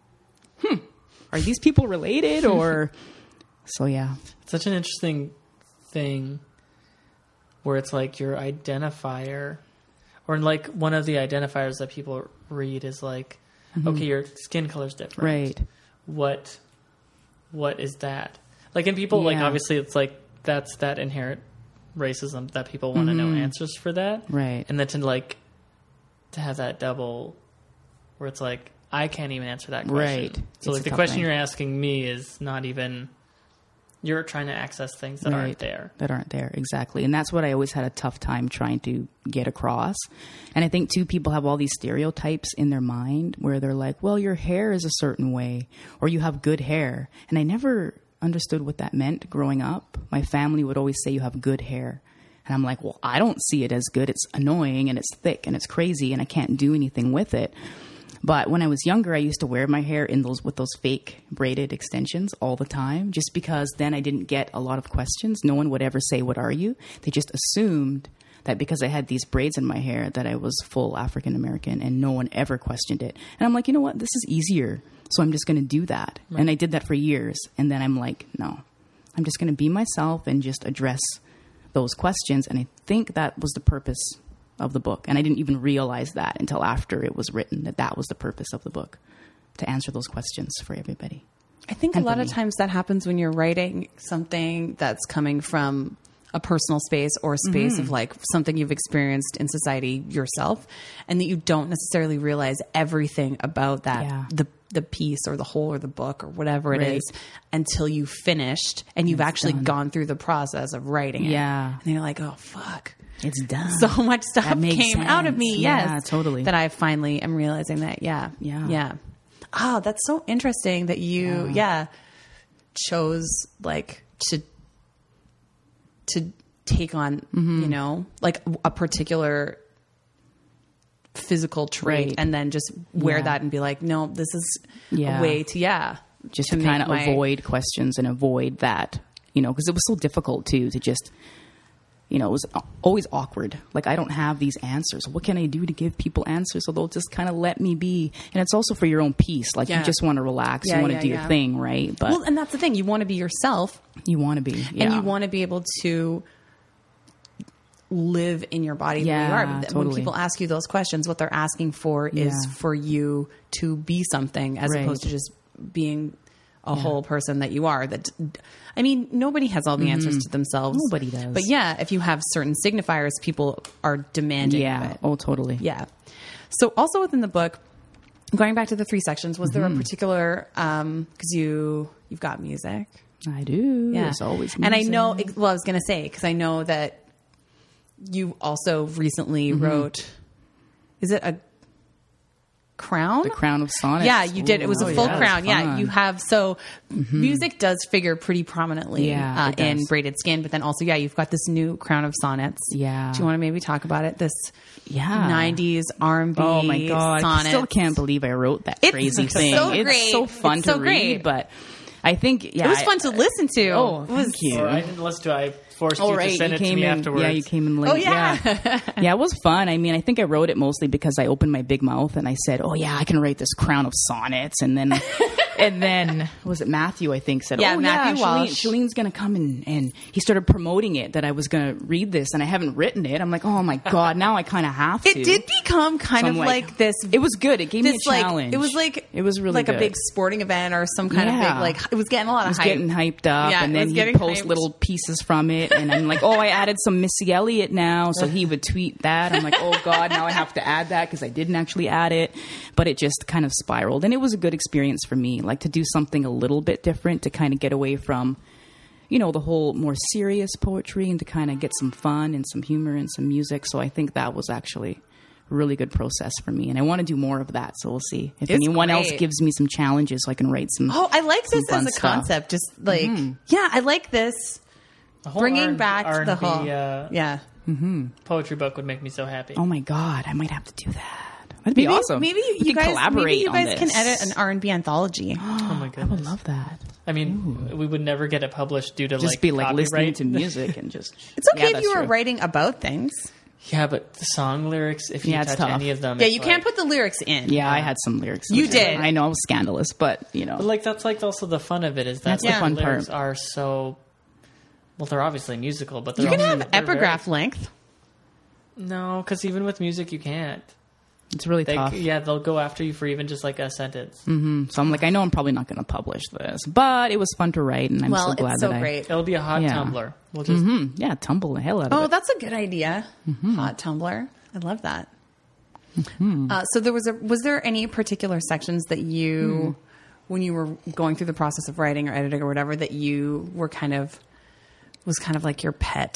are these people related? Or so, yeah. It's such an interesting thing where it's like your identifier, or like one of the identifiers that people read is like, okay, your skin color's different. Right. What is that? Like, and people, like, Yeah. obviously it's like, that's that inherent racism that people want to know answers for that. Right. And then to have that double where it's like, I can't even answer that question. Right. So It's like a the tough question thing. you're asking me is not even, you're trying to access things that aren't there. That aren't there, exactly. And that's what I always had a tough time trying to get across. And I think, too, people have all these stereotypes in their mind where they're like, well, your hair is a certain way, or you have good hair. And I never understood what that meant growing up. My family would always say you have good hair. And I'm like, well, I don't see it as good. It's annoying, and it's thick, and it's crazy, and I can't do anything with it. But when I was younger, I used to wear my hair with those fake braided extensions all the time, just because then I didn't get a lot of questions. No one would ever say, what are you? They just assumed that because I had these braids in my hair that I was full African American, and no one ever questioned it. And I'm like, you know what? This is easier. So I'm just going to do that. Right. And I did that for years. And then I'm like, no, I'm just going to be myself and just address those questions. And I think that was the purpose of the book. And I didn't even realize that until after it was written, that was the purpose of the book, to answer those questions for everybody. I think a lot of times that happens when you're writing something that's coming from a personal space or a space of like something you've experienced in society yourself, and that you don't necessarily realize everything about that, the piece or the whole or the book or whatever it is, until you've finished and you've actually gone through the process of writing it. Yeah. And you're like, oh, fuck. It's done. So much stuff came out of me. Yes. Yeah, totally. That I finally am realizing that. Yeah. Oh, that's so interesting that you, chose like to take on, you know, like a particular physical trait and then just wear that and be like, no, this is a way to, just to kind of avoid questions and avoid that, you know, because it was so difficult too, to just, you know, it was always awkward. Like, I don't have these answers. What can I do to give people answers? So they'll just kind of let me be. And it's also for your own peace. Like, you just want to relax. You want to do your thing, right? But and that's the thing. You want to be yourself. You want to be. And you want to be able to live in your body the way you are. But when people ask you those questions, what they're asking for is for you to be something as opposed to just being a whole person that you are. That, I mean, nobody has all the answers to themselves. Nobody does. But if you have certain signifiers, people are demanding of it. Oh, totally. Yeah. So also within the book, going back to the 3 sections, was there a particular, because you've got music. I do. Yeah. There's always music. And I know, well, I was going to say, because I know that you also recently wrote, is it a crown? The Crown of Sonnets. Yeah, you did. It was a full crown. Yeah, fun. you have. So music does figure pretty prominently in Braided Skin, but then also, you've got this new Crown of Sonnets. Yeah. Do you want to maybe talk about it? This 90s R&B Oh my God. sonnets. I still can't believe I wrote that crazy thing. So great. It's so fun to read, but I think, yeah. It was fun to listen to. Oh, it was, thank you. Or I didn't listen to it. I forced you right. to send You it to came me in, afterwards. Yeah, you came in late. Oh, yeah. Yeah, it was fun. I mean, I think I wrote it mostly because I opened my big mouth and I said, oh, yeah, I can write this crown of sonnets. And then... And then, was it Matthew, I think, said, Yeah, oh, Matthew yeah, Walsh. Shalene's going to come and he started promoting it, that I was going to read this, and I haven't written it. I'm like, oh, my God, now I kind of have to. It did become kind So of I'm like this. It was good. It gave me This a challenge. it was like it was really like good. a big sporting event or some kind of Yeah. big like it was getting a lot I of was hype. getting hyped up, Yeah, and it then was he'd getting post hyped. little pieces from it, and I'm like, oh, I added some Missy Elliott now, so he would tweet that. I'm like, oh God, now I have to add that because I didn't actually add it, but it just kind of spiraled, and it was a good experience for me, like to do something a little bit different, to kind of get away from, you know, the whole more serious poetry, and to kind of get some fun and some humor and some music. So I think that was actually a really good process for me, and I want to do more of that. So we'll see if It's anyone else great. gives me some challenges so I can write some. Oh, I like some this fun as a stuff. concept. Just like yeah, I like this. The whole Bringing R&B back the whole yeah. poetry book would make me so happy. Oh my God, I might have to do that. That'd be Maybe, awesome. maybe We you could guys collaborate maybe you on guys can this. edit an R&B anthology. Oh my I goodness. would love that. I mean, we would never get it published due to Just be like listening copyright. to music and just. It's okay Yeah, if you that's were true. writing about things. Yeah, but the song lyrics, if you Yeah, it's touch tough. any of them, Yeah, it's you can't like- put the lyrics in. Yeah, I had some lyrics. You did. I know it was scandalous, but you know. But like that's like also the fun of it is that That's the like, fun lyrics part. are so. Well, they're obviously musical, but they're You can also, have they're epigraph length. No, because even with music, you can't. It's really They, tough. yeah, they'll go after you for even just like a sentence. So I'm like, I know I'm probably not going to publish this, but it was fun to write, and I'm Well, so glad it's so that great. It'll be a hot Yeah. tumbler. We'll just Yeah, tumble the hell out of Oh, it. that's a good idea. Hot Tumblr. I love that. So was there any particular sections that you, when you were going through the process of writing or editing or whatever, that you were was kind of like your pet?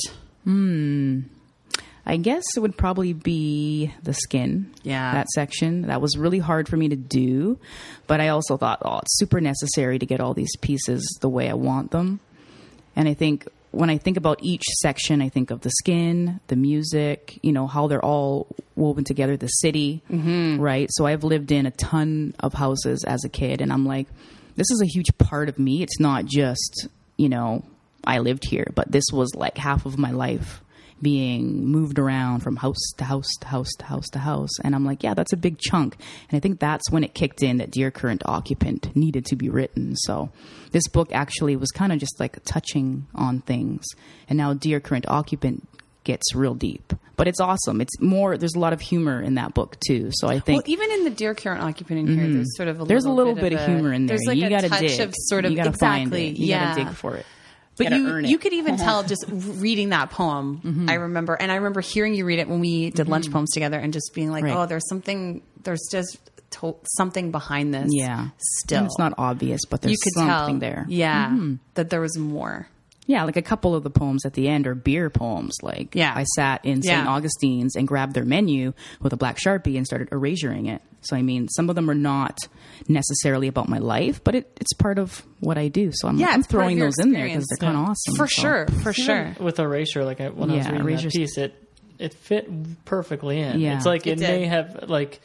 I guess it would probably be the skin. Yeah. That section. That was really hard for me to do. But I also thought, oh, it's super necessary to get all these pieces the way I want them. And I think when I think about each section, I think of the skin, the music, you know, how they're all woven together, the city, right? So I've lived in a ton of houses as a kid, and I'm like, this is a huge part of me. It's not just, you know, I lived here, but this was like half of my life being moved around from house to house to house to house to house. And I'm like, yeah, that's a big chunk. And I think that's when it kicked in that Dear Current Occupant needed to be written. So this book actually was kind of just like touching on things. And now Dear Current Occupant gets real deep. But it's awesome. It's more, there's a lot of humor in that book too. So I think Well, even in the Dear Current Occupant in here, there's sort of there's a little bit of humor in there. There's like You a gotta touch dig. of sort of You gotta find exactly, it. You yeah. gotta dig for it. But gotta earn you it. could even tell just reading that poem. I remember hearing you read it when we did lunch poems together, and just being like, Right. oh, there's just something behind this. Yeah. still And it's not obvious, but there's you could something tell, there. Yeah, that there was more. Yeah, like a couple of the poems at the end are beer poems. Like, Yeah. I sat in St. Yeah. Augustine's and grabbed their menu with a black Sharpie and started erasuring it. So, I mean, some of them are not necessarily about my life, but it's part of what I do. So I'm Yeah, I'm it's part of throwing your those in there because experience. they're kind of awesome. For So- sure, for sure. Even with Erasure, like when I was Yeah, reading Erasure's- that piece, it fit perfectly in. Yeah. It's like It it may did. have like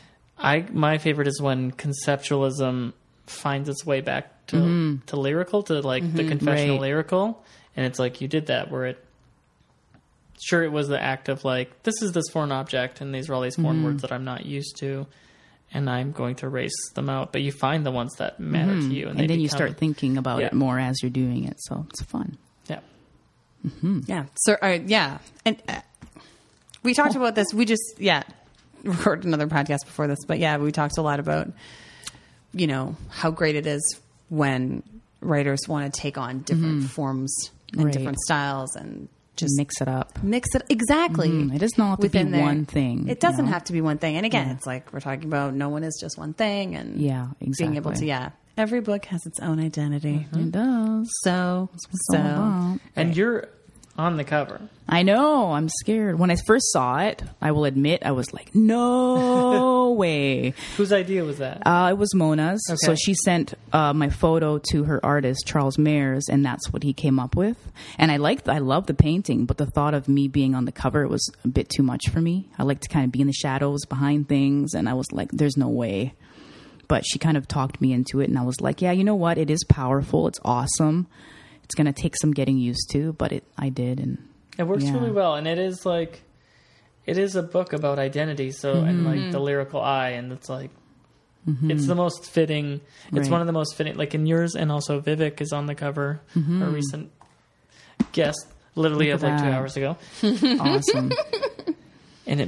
my favorite is when conceptualism finds its way back to lyrical, to like the confessional Right. lyrical, and it's like you did that where it was the act of like this is this foreign object and these are all these foreign words that I'm not used to. And I'm going to erase them out, but you find the ones that matter to you, and, And they then you become- start thinking about Yeah. it more as you're doing it. So it's fun. Yeah, Yeah. So, yeah. And we talked about this. We just, recorded another podcast before this. But yeah, we talked a lot about, you know, how great it is when writers want to take on different forms and Right. different styles and just Mix it up. mix it. Exactly. It does not have to be Within there. one thing. It doesn't you know? have to be one thing. And again, it's like we're talking about no one is just one thing. And Yeah, being able to, exactly. every book has its own identity. It does. So, It's all about. and you're on the cover. I know. I'm scared. When I first saw it, I will admit, I was like, no way. Whose idea was that? It was Mona's. Okay. So she sent my photo to her artist, Charles Mayers, and that's what he came up with. And I love the painting, but the thought of me being on the cover was a bit too much for me. I like to kind of be in the shadows behind things, and I was like, there's no way. But she kind of talked me into it, and I was like, yeah, you know what? It is powerful. It's awesome. It's going to take some getting used to, but I did. And It works yeah. really well. And it is like, it is a book about identity. So, and like the lyrical I, and it's like, it's the most fitting. It's Right. one of the most fitting, like in yours. And also Vivek is on the cover, a recent guest, literally Look of at like 2 that. hours ago. Awesome. And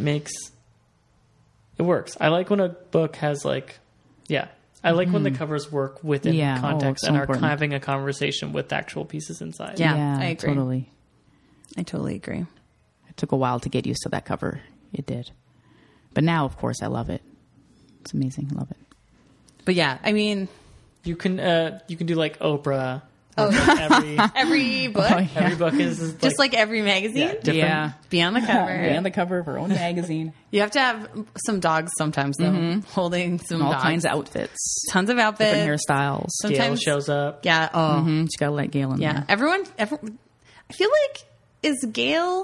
it works. I like when a book has like, I like when the covers work within Yeah. context Oh, so and are important. having a conversation with actual pieces inside. Yeah, I agree. Totally. I totally agree. It took a while to get used to that cover. It did. But now, of course, I love it. It's amazing. I love it. But yeah, I mean, You can do like Oprah. Oh. Like every book, every book is just like every magazine, yeah, different. Yeah. be on the cover. And the cover of her own magazine. You have to have some dogs sometimes, though, holding some All dogs. kinds of outfits. Tons of outfits. Different hairstyles. Gail Sometimes shows up. Yeah. Oh, She got to let Gail in yeah. there. Everyone. I feel like is Gail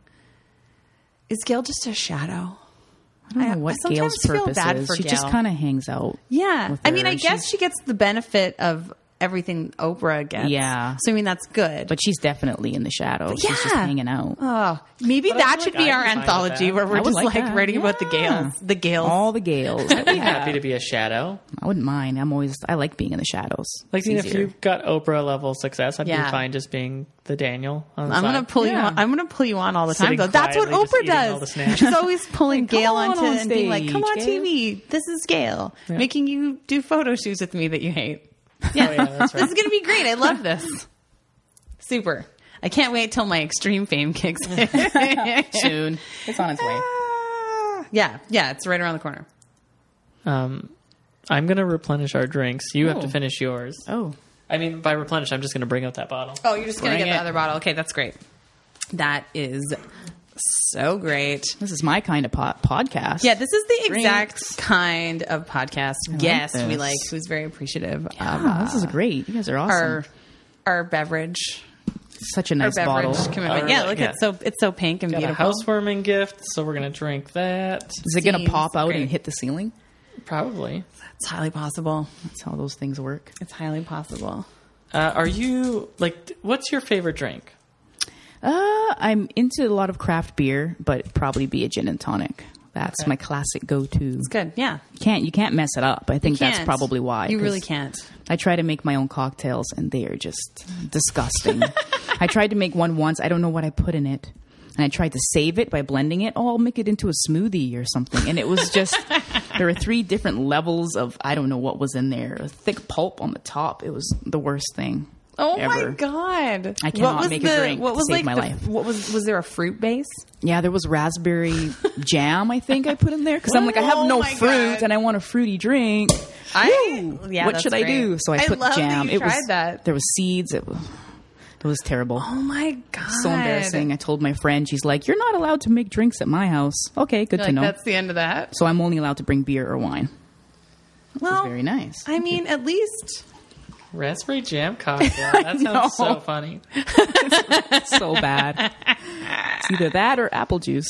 just a shadow? I don't know what sometimes Gail's feel purpose bad is. for She just Gail. kind of hangs out. Yeah. with I mean, her. I guess she gets the benefit of everything Oprah gets. Yeah. So I mean, that's good. But she's definitely in the shadows. She's just Yeah. hanging out. Oh, maybe But I that feel should like be I'd our be fine with anthology that. where we're I would just like like that. writing about the Yeah. Gales. The Gales. All the Gales. I'd be happy to be a shadow. I wouldn't mind. I like being in the shadows. Like, It's if easier. you got Oprah level success, I'd Yeah. be fine just being the Daniel on the I'm side. gonna pull you Yeah. on. I'm gonna pull you on all the time, Sitting though. That's what quietly, just Oprah eating all the does. snacks. She's always pulling Like, come Gail on onto on and being like, stage, "Come on Gail." TV. This is Gail making you do photo shoots with me that you hate." Yeah, that's This right. is gonna be great. I love this. Super. I can't wait till my extreme fame kicks in. Soon. It's on its way. Yeah, it's right around the corner. I'm going to replenish our drinks. You have to Oh. finish yours. Oh. I mean, by replenish, I'm just going to bring out that bottle. Oh, you're just gonna Bring get the it. other bottle. Okay, that's great. That is so great. This is my kind of podcast. Yeah, this is the Drinks. exact kind of podcast guest we this. like, who's very appreciative Ah, of this is great. You guys are awesome. our beverage. Such a Our nice beverage bottle. commitment. Yeah, look, yeah. it's so pink and Got a beautiful. housewarming gift, so we're going to drink that. Is it going to Seems pop out great. and hit the ceiling? Probably. It's highly possible. That's how those things work. It's highly possible. Are you, like, what's your favorite drink? I'm into a lot of craft beer, but it'd probably be a gin and tonic. That's Okay. my classic go-to. It's good. Yeah. You can't mess it up. I think that's Can't. probably why. You 'cause really can't. I try to make my own cocktails, and they are just disgusting. I tried to make one once. I don't know what I put in it. And I tried to save it by blending it. Oh, I'll make it into a smoothie or something. And it was just, there were 3 different levels of, I don't know what was in there. A thick pulp on the top. It was the worst thing. Oh ever. my god! I cannot make a drink What to was save like my the, life. What was there a fruit base? Yeah, there was raspberry jam, I think I put in there. Because I'm like, I have Oh no my fruit God. and I want a fruity drink. Yeah, What that's should I great. do? So I put love jam. That you It was tried that. There was seeds. It was terrible. Oh my god! So embarrassing. I told my friend, she's like, "You're not allowed to make drinks at my house." Okay, good You're to like, know. that's the end of that. So I'm only allowed to bring beer or wine. This Well, is very nice. I mean, at least Raspberry jam cocktail. That sounds so know. funny. So bad. It's either that or apple juice.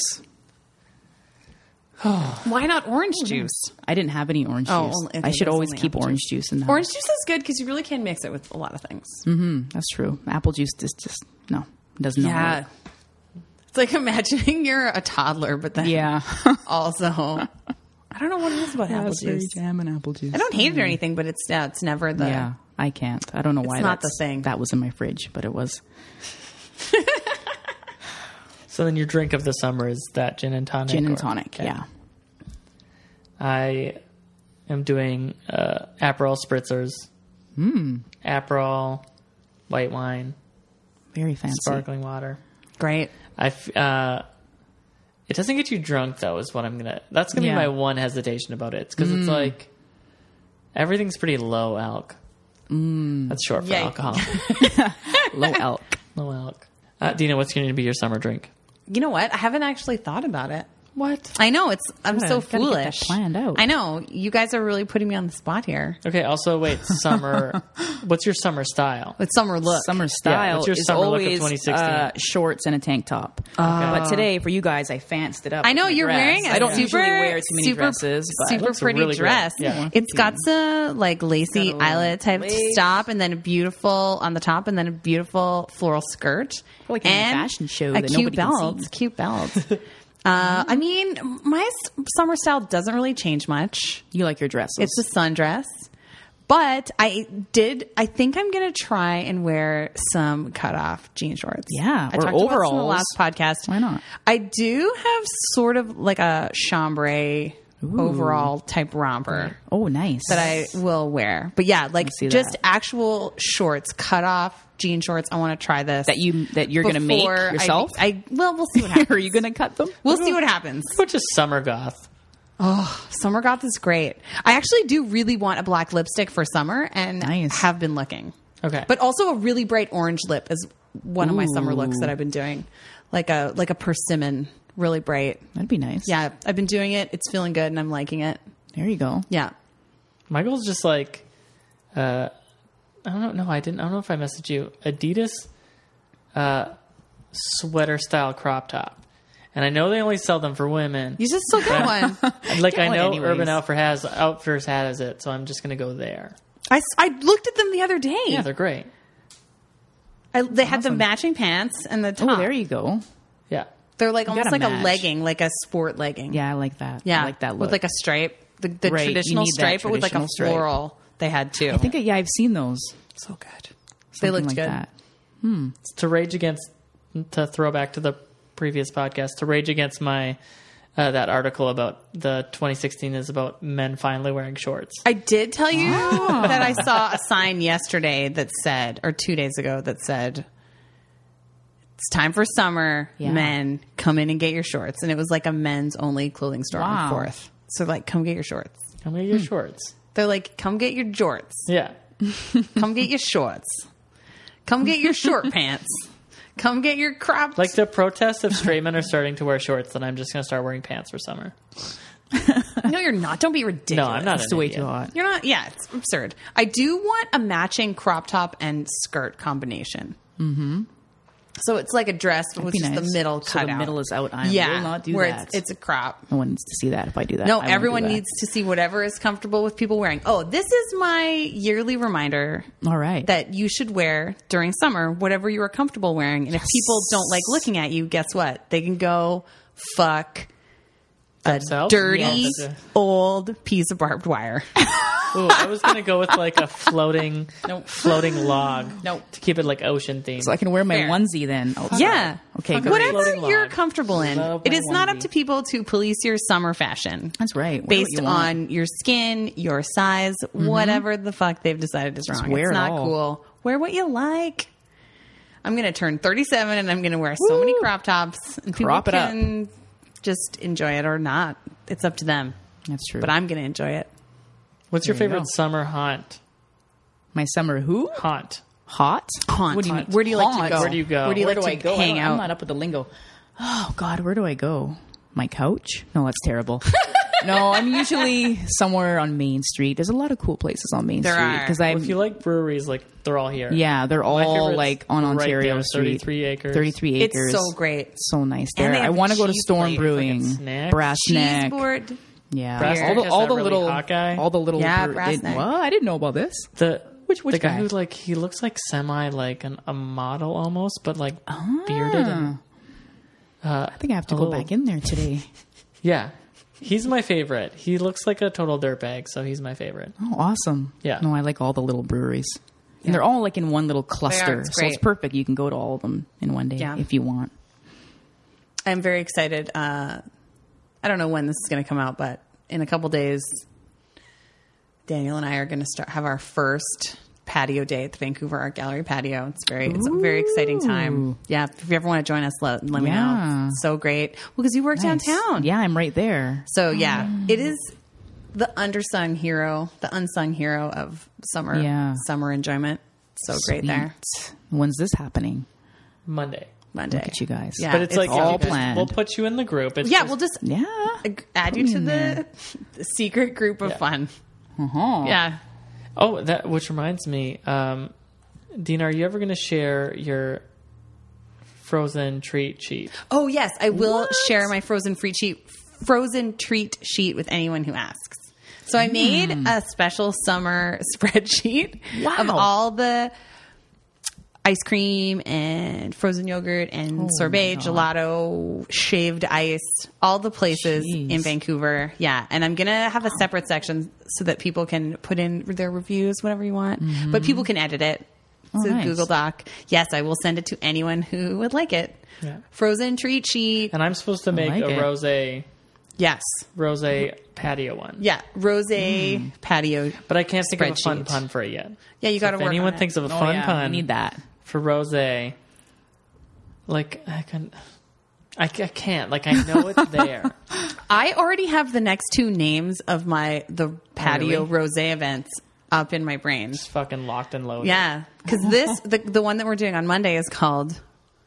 why not orange juice? I didn't have any orange Oh, juice. I I think should there's always only keep apple orange juice in the Orange house. juice is good because you really can mix it with a lot of things. That's true. Apple juice is just no, does not. Yeah. work. It's like imagining you're a toddler, but then Yeah. also, I don't know what it is about apple Raspberry juice. jam and apple juice. I don't hate it or anything, but it's never the. Yeah, I can't. I don't know why not that's the thing. that was in my fridge, but it was. So then your drink of the summer is that gin and tonic? Gin and or- tonic, okay. yeah. I am doing Aperol spritzers. Aperol, white wine, Very fancy. sparkling water. Great. It doesn't get you drunk though. Is what I'm gonna. That's gonna Yeah. be my one hesitation about it. Because it's like everything's pretty low alc. That's short for Yikes. alcohol. Low elk. Low alc. Dina, what's going to be your summer drink? You know what? I haven't actually thought about it. What? I know I'm Gotta- so gotta get that foolish. planned out. I know you guys are really putting me on the spot here Okay. Also, wait. Summer. What's your summer style? with summer look. Summer style what's your is summer look of always 2016? shorts and a tank top. But today, for you guys, I fancied it up. I know with a you're dress. wearing a I don't super, usually wear too many super, dresses, but super looks pretty really great. dress. Yeah. It's got some like lacy Got a little eyelet type lace. top, and then a beautiful on the top, and then a beautiful floral skirt, Like in a and fashion show a that cute nobody can belt. see. Cute belt. I mean, my summer style doesn't really change much. you like your dresses. It's a sundress. But I think I'm going to try and wear some cutoff jean shorts. Yeah, I or talked about this in the overalls. last podcast. Why not? I do have sort of like a chambray overall type romper oh, nice. that I will wear. But yeah, like see just that. actual shorts, cutoff jean shorts. I want to try this. that you're going to make before yourself. Well, we'll see what happens. Are you going to cut them? We'll see what happens. What's just summer goth? Summer goth is great. I actually do really want a black lipstick for summer and Nice. have been looking. Okay. But also a really bright orange lip is one of my summer looks that I've been doing. Like a persimmon, really bright. That'd be nice. Yeah, I've been doing it. It's feeling good and I'm liking it. There you go. Yeah. Michael's just like, I don't know. I don't know if I messaged you. Adidas sweater style crop top. And I know they only sell them for women. You just still get one. Like I one know anyways. Urban Outfitters has it, so I'm just going to go there. I looked at them the other day. Yeah, they're great. They had the matching pants and the top. Oh, there you go. Yeah. They're like almost gotta like a match. legging, like a sport legging. Yeah, I like that. Yeah. I like that look. With like a stripe. The Right, you traditional need that stripe, but with like a traditional stripe. floral they had too. I think, yeah, I've seen those. so good. They Something looked like good. that. To throw back to the previous podcast, to rage against my that article about the 2016 is about men finally wearing shorts. I did tell you that I saw a sign yesterday that said, or 2 days ago, that said, it's time for summer. Yeah. Men, come in and get your shorts. And it was like a men's only clothing store on Wow. 4th. So like, come get your shorts. Come get your shorts. They're like, come get your jorts. Yeah. Come get your shorts. Come get your short pants. Come get your cropped. Like the protests of straight men are starting to wear shorts, then I'm just going to start wearing pants for summer. No, you're not. Don't be ridiculous. No, I'm not. It's way too hot. You're not. Yeah, it's absurd. I do want a matching crop top and skirt combination. Mm-hmm. So it's like a dress, but with Be just nice. the middle So cut the out. middle is out. I Yeah, will not do where that. It's a crop. No one needs to see that if I do that. No, I won't everyone do that. needs to see whatever is comfortable with people wearing. Oh, this is my yearly reminder All right. that you should wear during summer whatever you are comfortable wearing. And if people don't like looking at you, guess what? They can go fuck a Themselves? dirty Yeah. old piece of barbed wire. Ooh, I was going to go with like a floating log. Nope. To keep it like ocean themed. So I can wear my Fair. onesie then. outside. Yeah. Okay. Fuck Great. Floating Whatever log. you're comfortable in. Love It my is not up onesie. to people to police your summer fashion. That's right. Wear what Based you want. on your skin, your size, whatever the fuck they've decided is wrong. wear It's it not all. cool. Wear what you like. I'm going to turn 37 and I'm going to wear so many crop tops. And people Crop it up. can just enjoy it or not. It's up to them. That's true. But I'm going to enjoy it. What's your There you favorite go. summer haunt? my summer who Haunt. hot. Haunt. What do you mean? Where do you like to Haunt. go? Where do you go? Where do you Where like do to I go? hang I'm out? not up with the lingo. Oh God, where do I go? My couch? No, that's terrible. No, I'm usually somewhere on Main Street. There's a lot of cool places on Main There Street are. because Well, I'm if you like breweries, like they're all here. yeah, they're My all favorite's like on right Ontario there, Street. 33 acres. 33 It's acres. so great. So nice And there. they I have want to go to cheese Storm plate, Brewing, fucking snacks. Brass Neck. Cheeseboard. Yeah, Brass all Neck the has all that the really little hot guy. all the little Yeah, Brass Neck. What? I didn't know about this. The Which the guy guy? who like he looks like semi like a model almost, but like bearded and I think I have to a go little- back in there today. yeah. He's my favorite. He looks like a total dirtbag, so he's my favorite. Oh, awesome. Yeah. No, I like all the little breweries. And they're all like in one little cluster. It's So great. it's perfect. You can go to all of them in one day Yeah. if you want. I'm very excited. I don't know when this is going to come out, but in a couple days, Daniel and I are going to have our first patio day at the Vancouver Art Gallery patio. It's a very exciting time. Yeah, if you ever want to join us, let me Yeah. know. It's so great. Well, because you work Nice. downtown. Yeah, I'm right there. So yeah, it is the unsung hero of summer. Yeah. Summer enjoyment. So great there. Sweet. When's this happening? Monday. Monday. Look at you guys. Yeah, But it's like all you guys- planned. We'll put you in the group. It's Yeah, just- we'll just Yeah. add you to the secret group of Yeah. fun. Uh-huh. Yeah. Oh, that which reminds me, Dina, are you ever going to share your frozen treat sheet? Oh yes, I will What? share my frozen treat sheet with anyone who asks. So I made a special summer spreadsheet Wow. of all the ice cream and frozen yogurt and sorbet, gelato, shaved ice, all the places Jeez. in Vancouver. Yeah. And I'm going to have a separate section so that people can put in their reviews, whatever you want. But people can edit it. It's a nice. Google Doc. Yes, I will send it to anyone who would like it. Yeah. Frozen treat sheet. And I'm supposed to make like a it. Yes. rose patio one. Yeah. Rose patio. But I can't think of a fun Spreadsheet. pun for it yet. Yeah, you got to If work anyone on it. thinks of a Oh, fun yeah, pun we need that. for rose, like I can't. Like I know it's there. I already have the next two names of the patio really? rose events up in my brain. It's fucking locked and loaded. Yeah, because the one that we're doing on Monday is called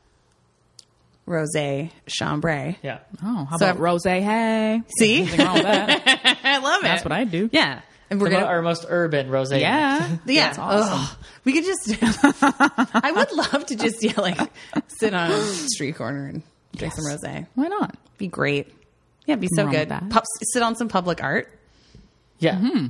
Rosé Chambray. Yeah. Oh, how So about rose? Hey. See, Nothing wrong with that. I love it. That's what I do. Yeah, and we're Our gonna. most urban rose. Yeah. Yeah, That's awesome. Ugh. We could just. I would love to just sit on a street corner and drink some rosé. Why not? Be great. Yeah, it'd be so Wrong good. with that. Sit on some public art. Yeah.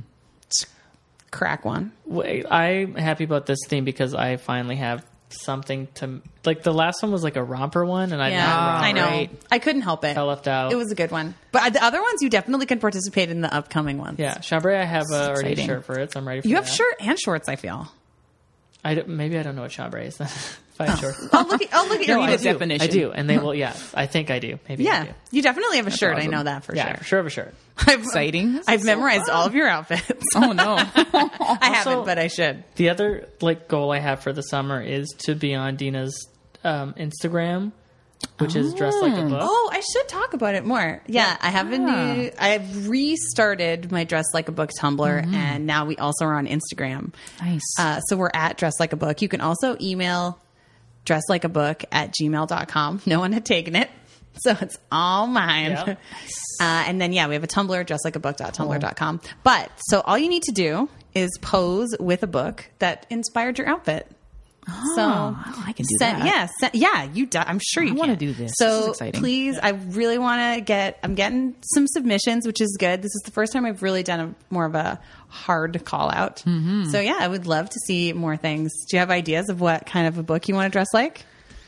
Crack one. Wait, I'm happy about this theme because I finally have something to like. The last one was like a romper one, and Yeah, I know. Right. I couldn't help it. I left out. It was a good one. But the other ones, you definitely can participate in the upcoming ones. Yeah, Chambray. I have already a exciting. shirt for it, so I'm ready for You that. have shirt and shorts, I feel. Maybe I don't know what Chambray is. If I have shorts. I'll look at your need one. a definition. I do, and they will. Yeah, I think I do. Maybe I Yeah, do. you definitely have a shirt. I awesome. know that for Yeah, sure. for sure, for sure. Exciting. I've memorized all of your outfits. Oh, no. I haven't, but I should. The other goal I have for the summer is to be on Dina's Instagram, which is Dressed Like a Book. Oh, I should talk about it more. Yeah, I have I've restarted my Dress Like a Book Tumblr, and now we also are on Instagram. Nice. So we're at Dress Like a Book. You can also email dresslikeabook@gmail.com. No one had taken it, so it's all mine. Yeah. And then, we have a Tumblr, dresslikeabook.tumblr.com. But so all you need to do is pose with a book that inspired your outfit. So I can do that. I'm sure you I can. wanna do this. So This is exciting. please, I really want to I'm getting some submissions, which is good. This is the first time I've really done more of a hard call out. Mm-hmm. So I would love to see more things. Do you have ideas of what kind of a book you want to dress like?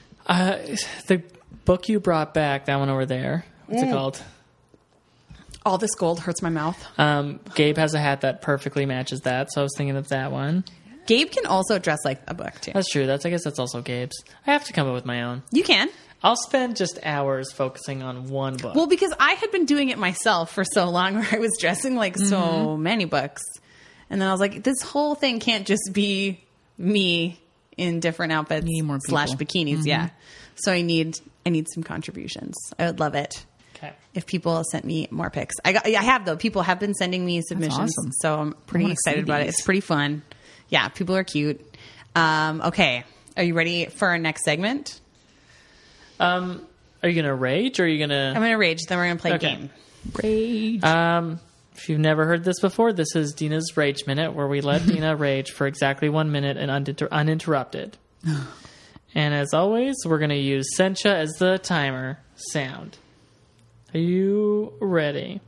The book you brought back, that one over there. What's it called? All This Gold Hurts My Mouth. Gabe has a hat that perfectly matches that, so I was thinking of that one. Gabe can also dress like a book too. That's true. I guess that's also Gabe's. I have to come up with my own. You can. I'll spend just hours focusing on one book. Well, because I had been doing it myself for so long where I was dressing like so many books. And then I was like, this whole thing can't just be me in different outfits need more people. / bikinis. Yeah. So I need some contributions. I would love it Okay. if people sent me more pics. I have though. People have been sending me submissions. awesome. So I'm pretty wanna excited see about it. these. It's pretty fun. Yeah. People are cute. Okay. Are you ready for our next segment? Are you gonna rage or are you gonna? I'm going to rage. Then we're going to play a Okay. game. Rage. If you've never heard this before, this is Dina's Rage Minute, where we let Dina rage for exactly 1 minute and uninterrupted. And as always, we're going to use Sencha as the timer sound. Are you ready?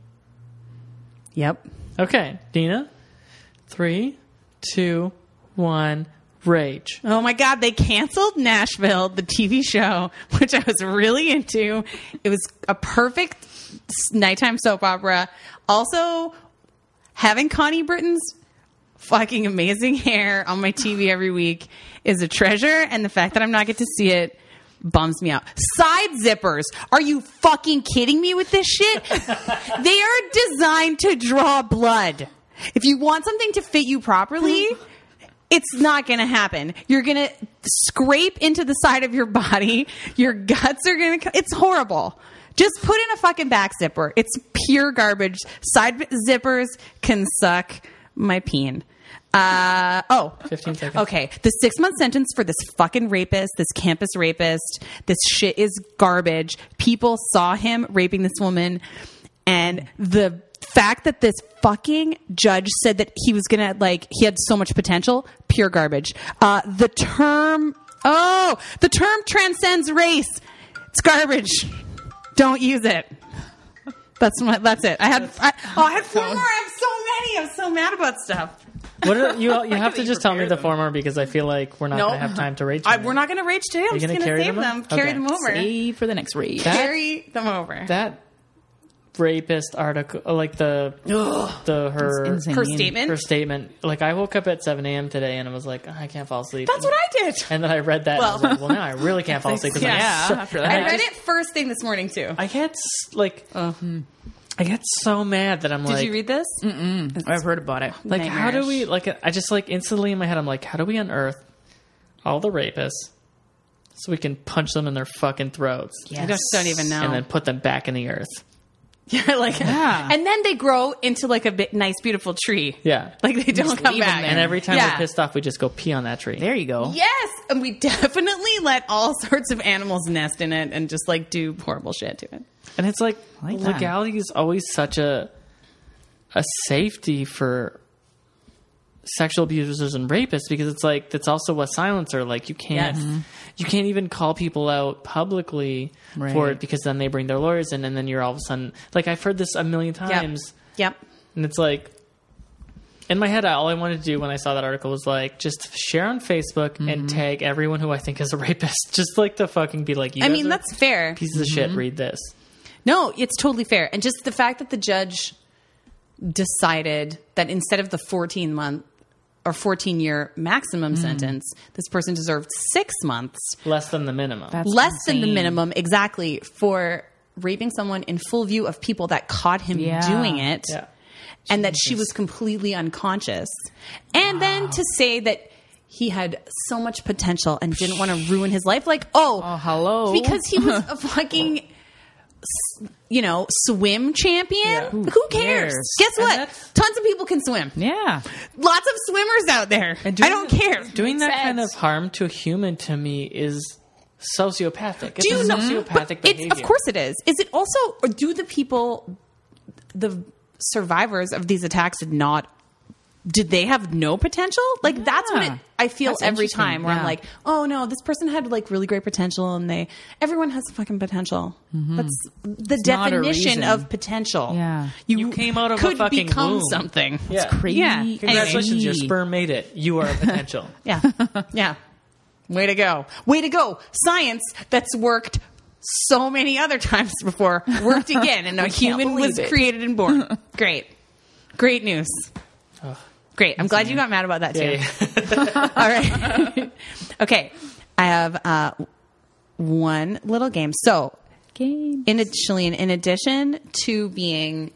Yep. Okay, Dina. 3, 2, 1, rage. Oh my God, they canceled Nashville, the TV show, which I was really into. It was a perfect nighttime soap opera. Also, having Connie Britton's fucking amazing hair on my TV every week is a treasure, and the fact that I'm not get to see it bums me out. Side zippers. Are you fucking kidding me with this shit? They are designed to draw blood. If you want something to fit you properly, it's not going to happen. You're going to scrape into the side of your body. Your guts are going to... It's horrible. Just put in a fucking back zipper. It's pure garbage. Side zippers can suck my peen. 15 seconds. Okay. The 6-month sentence for this fucking rapist, this campus rapist, this shit is garbage. People saw him raping this woman. And the fact that this fucking judge said that he was gonna, like, he had so much potential, pure garbage. The term transcends race. It's garbage. Don't use it. That's it. I had 4 more. I have so many. I'm so mad about stuff. What are, you have to just tell me the 4 more because I feel like we're not going to have time to rage. We're not going to rage today. I'm just going to save them. Carry them over. Save for the next rage. Carry them over. That rapist article, like her statement. Like, I woke up at 7 a.m. today and I was like, I can't fall asleep. That's what I did. And then I read that and I was like, well, now I really can't fall asleep. After that. I read it first thing this morning too. I get I get so mad that I'm like... Did you read this? I've heard about it. Like, how do we... Like, I just, like, instantly in my head, I'm like, how do we unearth all the rapists so we can punch them in their fucking throats? Yes. I just don't even know. And then put them back in the earth. And then they grow into, like, a nice, beautiful tree. Yeah. Like, they don't come back. And every time we're pissed off, we just go pee on that tree. There you go. Yes! And we definitely let all sorts of animals nest in it and just, like, do horrible shit to it. And it's like legality is always such a safety for sexual abusers and rapists because it's like that's also a silencer. Like you can't even call people out publicly for it because then they bring their lawyers in and then you're all of a sudden like I've heard this a million times. Yep. And it's like in my head, all I wanted to do when I saw that article was like just share on Facebook and tag everyone who I think is a rapist, just like to fucking be like, you. I mean, that's fair. Pieces of shit. Read this. No, it's totally fair. And just the fact that the judge decided that instead of the 14-month or 14-year maximum sentence, this person deserved 6 months. Less than the minimum. That's less insane. than the minimum, exactly, for raping someone in full view of people that caught him doing it. Yeah. And that she was completely unconscious. And then to say that he had so much potential and didn't want to ruin his life. Like, hello. Because he was a fucking... swim champion. Yeah. Who cares? Guess what? Tons of people can swim. Yeah. Lots of swimmers out there. I don't care. Doing that kind of harm to a human to me is sociopathic. It's sociopathic behavior. Of course it is. Is it also, or do the people, the survivors of these attacks did they have no potential? Like that's what I feel every time where I'm like, oh no, this person had like really great potential and everyone has fucking potential. That's the definition of potential. Yeah. You came out of a fucking become womb. something. Yeah. It's crazy. Yeah. Congratulations, your sperm made it. You are a potential. Yeah. Yeah. Way to go. Way to go. Science that's worked so many other times before worked again and a human was created and born. Great. Great news. Great. I'm glad you got mad about that too. Yeah. All right. Okay. I have one little game. So, Shalene, in addition to being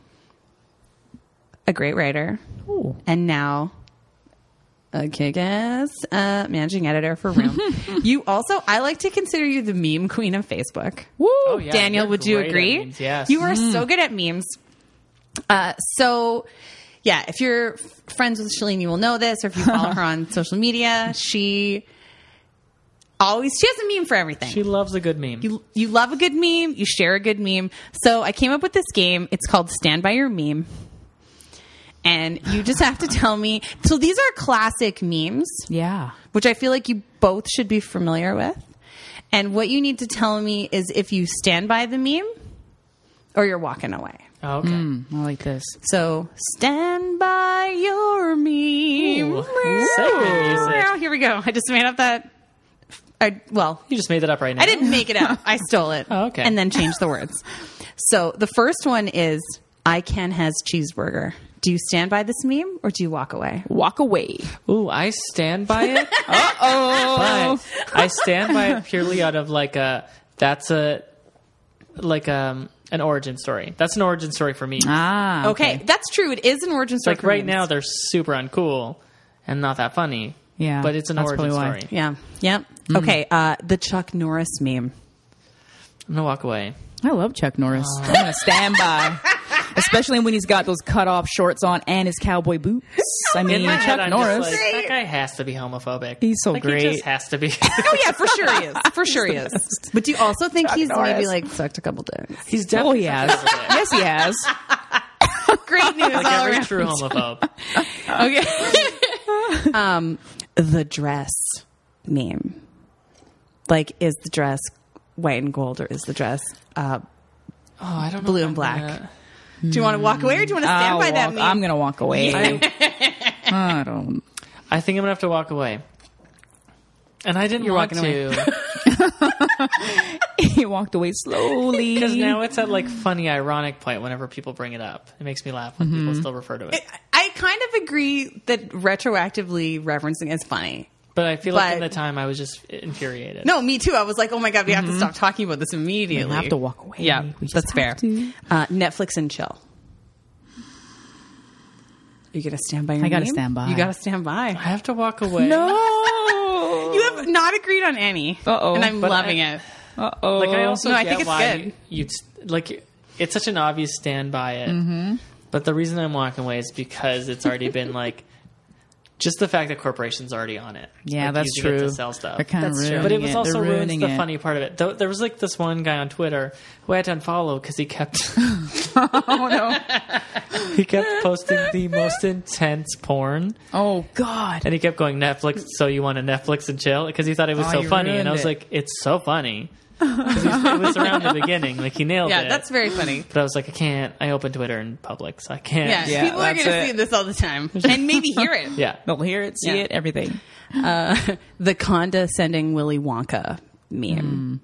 a great writer and now a kick-ass managing editor for Room, I like to consider you the meme queen of Facebook. Woo! Oh, yeah, Daniel, would you agree? Memes, yes. You are so good at memes. Yeah, if you're friends with Shalene, you will know this, or if you follow her on social media, she has a meme for everything. She loves a good meme. You love a good meme, you share a good meme. So I came up with this game. It's called Stand By Your Meme. And you just have to tell me. So these are classic memes. Yeah. Which I feel like you both should be familiar with. And what you need to tell me is if you stand by the meme or you're walking away. Oh, okay. I like this. So, stand by your meme. Ooh. Here we go. I just made up that. You just made that up right now. I didn't make it up. I stole it. Oh, okay. And then changed the words. So, the first one is I Can Has Cheeseburger. Do you stand by this meme or do you walk away? Walk away. Ooh, I stand by it. But I stand by it purely out of an origin story. That's an origin story for me. Okay. That's true. It is an origin story. Like right now, they're super uncool and not that funny. Yeah, but it's an origin story. Yeah. Yep. Okay. The Chuck Norris meme. I'm gonna walk away. I love Chuck Norris. I'm gonna stand by. Especially when he's got those cut off shorts on and his cowboy boots. I In mean, my head, Chuck I'm Norris. just like, that guy has to be homophobic. He's so He great. just has to be. Oh yeah, for sure he is. For sure he is. But do you also think he's Norris. maybe like sucked a couple times? He's Oh, definitely he has. homophobic. Yes, he has. Great news Like all every around. true homophobe. Okay. The dress meme. Like, is the dress white and gold or is the dress Oh, I don't know. blue if and I'm black? gonna- Do you want to walk away or do you want to stand by that meme? I'm going to walk away. I don't. I think I'm gonna have to walk away. And I didn't You're want walking away. to He walked away slowly. because now it's at like funny, ironic point whenever people bring it up. It makes me laugh when people still refer to it. I kind of agree that retroactively referencing is funny. But I feel like in but- the time I was just infuriated. No, me too. I was like, oh my God, we have to stop talking about this immediately. We have to walk away. Yeah, We just that's fair. have to. Netflix and chill. You gonna stand by your I gotta meme? stand by. You gotta stand by. I have to walk away. No. You have not agreed on any. Uh-oh. And I'm But loving I- it. Uh-oh. Like I also No, I get think it's why good. you'd like. It's such an obvious stand by it. But the reason I'm walking away is because it's already been like. Just the fact that corporations are already on it. Yeah, like, that's using it true. to sell stuff. They're kind of That's true. ruining But it was also They're ruins ruining the it. funny part of it. There was like this one guy on Twitter who I had to unfollow because he kept Oh, no. he kept posting the most intense porn, Oh, God. and he kept going Netflix. So you want to Netflix and chill because he thought it was Oh, so you funny, and ruined I was it. like, it's so funny. 'Cause it was around the beginning, like he nailed Yeah, it. that's very funny. But I was like, I can't. I open Twitter in public, so I can't. Yeah, Yeah, people are that's gonna it. see this all the time and maybe hear it. Yeah. They'll hear it, see Yeah. it, everything. The condescending Willy Wonka meme.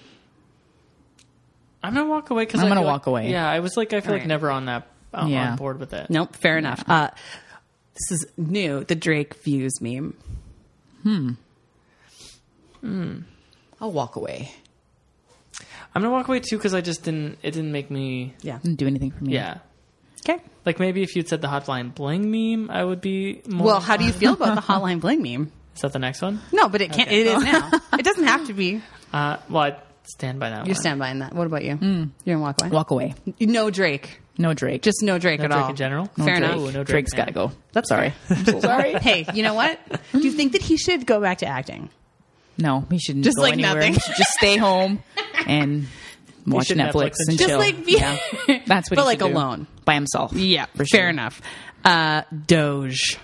I'm gonna walk away because I'm gonna walk away. Yeah, I was like, I feel like Alright. never on that Yeah. on board with it. Nope, fair enough. This is new. The Drake views meme. I'll walk away. I'm gonna walk away too because I just didn't. It didn't make me. Yeah. Didn't do anything for me. Yeah. Okay. Like maybe if you'd said the Hotline Bling meme, I would be more. Well, how do you feel about the Hotline Bling meme? Is that the next one? No, but it can't. It is now. It doesn't have to be. Well, I stand by that You're one. stand by that. What about you? You're gonna walk away. Walk away. No Drake. No Drake. Just no Drake No at Drake all. in general? no Fair Drake. enough. Ooh, no Drake, Drake's man. got to go. That's Sorry. I'm so sorry. Hey, you know what? Do you think that he should go back to acting? No, he shouldn't Just go like anywhere. nothing. He should just stay home and watch should Netflix Netflix and and chill. chill. Just like be- yeah, that's what. But he like should do. alone. by himself. Yeah, for fair sure. enough. Doge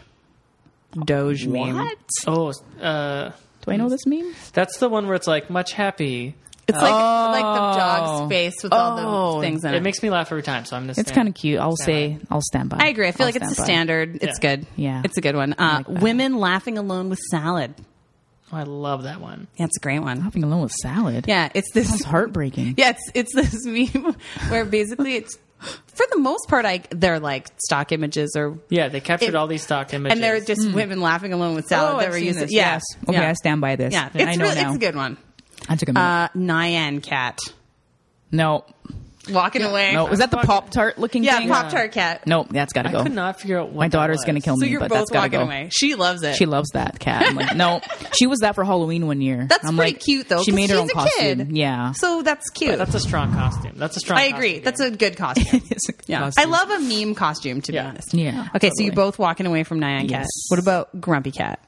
meme. What? Oh, Do I know this meme? that's the one where it's like much happy. It's like the dog's face with all Oh. the things in it. It makes me laugh every time, so I'm gonna. It's stand- kind of cute. I'll stand say I'll stand by. I agree. I feel I'll like it's a stand by. standard. It's Yeah. good. Yeah. It's a good one. like that. Women laughing alone with salad. Oh, I love that one. Yeah, it's a great one. Having alone with salad. Yeah, it's this. Sounds heartbreaking. Yeah, it's this meme where basically it's for the most part they're like stock images or Yeah, they captured It- all these stock images, and they're just women laughing alone with salad Oh, that I've were seen used. this. Yeah. Yes. Okay, yeah. I stand by this. Yeah, I it's know really, now. it's a good one. I took a minute. Nyan cat No. walking away. No. Was that the Pop Tart looking Yeah, thing? Pop Tart cat. Nope, that's got to I go. could not figure out what My daughter's that going to was. kill So me, you're but both that's got to walking go. away. She loves it. She loves that cat. I'm like, no. She was that for Halloween one year. That's I'm pretty like, cute though. She 'cause made her she's own a costume. kid. Yeah. So that's cute. That's a strong costume. That's a strong. I agree. costume. That's a good costume. It's a Yeah, costume. I love a meme costume to be Yeah. honest. Yeah, Okay, so totally. you're both walking away from Nyan Cat. Yes. What about Grumpy Cat?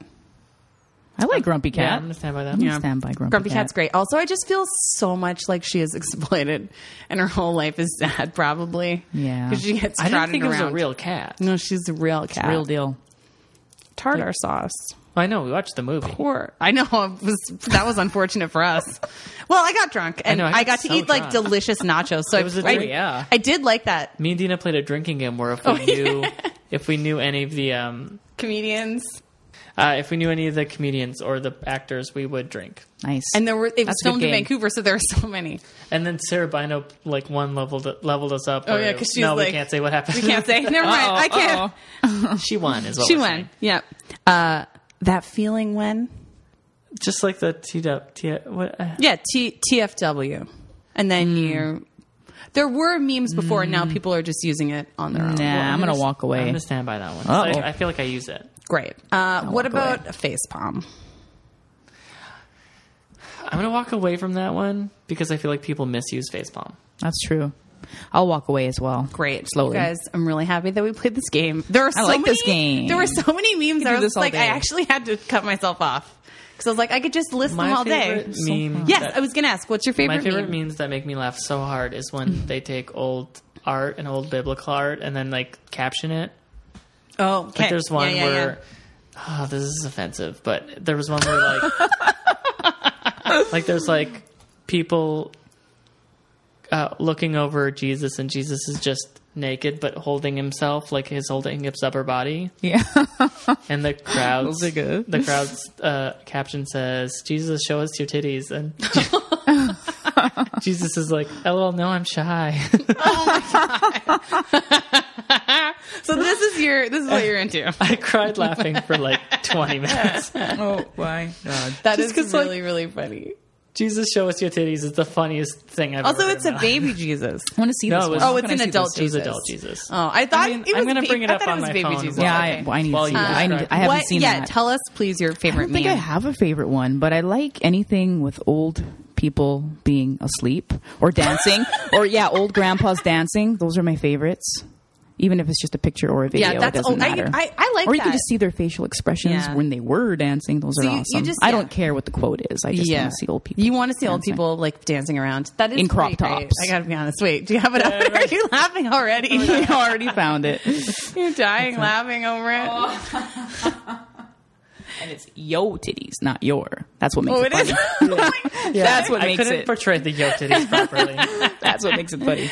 I like Grumpy Yeah, Cat. I'm gonna stand by that. I'm gonna Yeah. stand by Grumpy, Grumpy Cat. Cat's great. Also, I just feel so much like she is exploited, and her whole life is sad. Probably, Yeah. because she gets I didn't trotted think it was around. a real cat. No, she's a real cat. Real deal. Tartar sauce. I know. We watched the movie. Poor. I know that was unfortunate for us. Well, I got drunk and know, I I got got to so eat like drunk. delicious nachos. So It was a I, treat. Yeah. I did like that. Me and Dina played a drinking game where Oh, if we knew any of the Comedians, if we knew any of the comedians or the actors, we would drink. Nice. and it was That's a good filmed in game. Vancouver, so there were so many. And then Sarah Bino one leveled us up. Oh, where- yeah, 'cause she's no, like- we can't say what happened. We can't say. Never mind. I can't. She won. Is what She we're won. saying. Yeah. That feeling when. Just like the what? Yeah, TFW. And then there were memes before, and now people are just using it on their own. Nah, I'm gonna walk I'm away. gonna stand by that one. Uh-oh. I feel like I use it. Great. What walk about a face palm? I'm gonna walk away from that one because I feel like people misuse facepalm. That's true. I'll walk away as well. Great. Slowly. You guys, I'm really happy that we played this game. There are so like many, this game. There were so many memes. do I was this all like, day. I actually had to cut myself off. Because I was like, I could just list them My all day. favorite meme. Yes, that- I was going to ask, what's your favorite My favorite meme? memes that make me laugh so hard is when they take old art and old biblical art and then like caption it. Oh, okay. Like there's one Yeah. where oh, this is offensive, but there was one where like like there's like people looking over Jesus and Jesus is just naked but holding himself, like he's holding his upper body. Yeah. And the crowd's Those are good. The crowd's caption says, "Jesus, show us your titties." And Jesus is like, "LOL, no, I'm shy." So this is what you're into. I cried laughing for like 20 minutes. Oh my God. That Just is 'cause, like, really, really funny. Jesus, show us your titties is the funniest thing I've Also, ever it's a heard. baby Jesus. I want to see No, this it one. was- Oh, How it's can I an see adult this? It was Jesus. adult Jesus. Oh, I thought it was I'm gonna bring it I up thought on was my baby phone. Jesus. Yeah, Okay. I need While to see you that. describe I haven't What- seen yeah, that. tell us, please, your I favorite don't think meme. I have a favorite one, but I like anything with old people being asleep or dancing, or old grandpas dancing. Those are my favorites. Even if it's just a picture or a video, Yeah, that's it doesn't matter. I like or you that. can just see their facial expressions Yeah. when they were dancing. Those So are you awesome. just- I yeah. don't care what the quote is. I just want to see old people. You want to see old dancing. people like dancing around. That is In crop pretty great. tops. I gotta be honest. Wait, do you have it up? Are you laughing already? I already found it. You're dying laughing over it. And it's yo titties, not your. That's what makes Oh, it it funny. is. That's what I makes couldn't it. portray the yo titties properly. That's what makes it funny.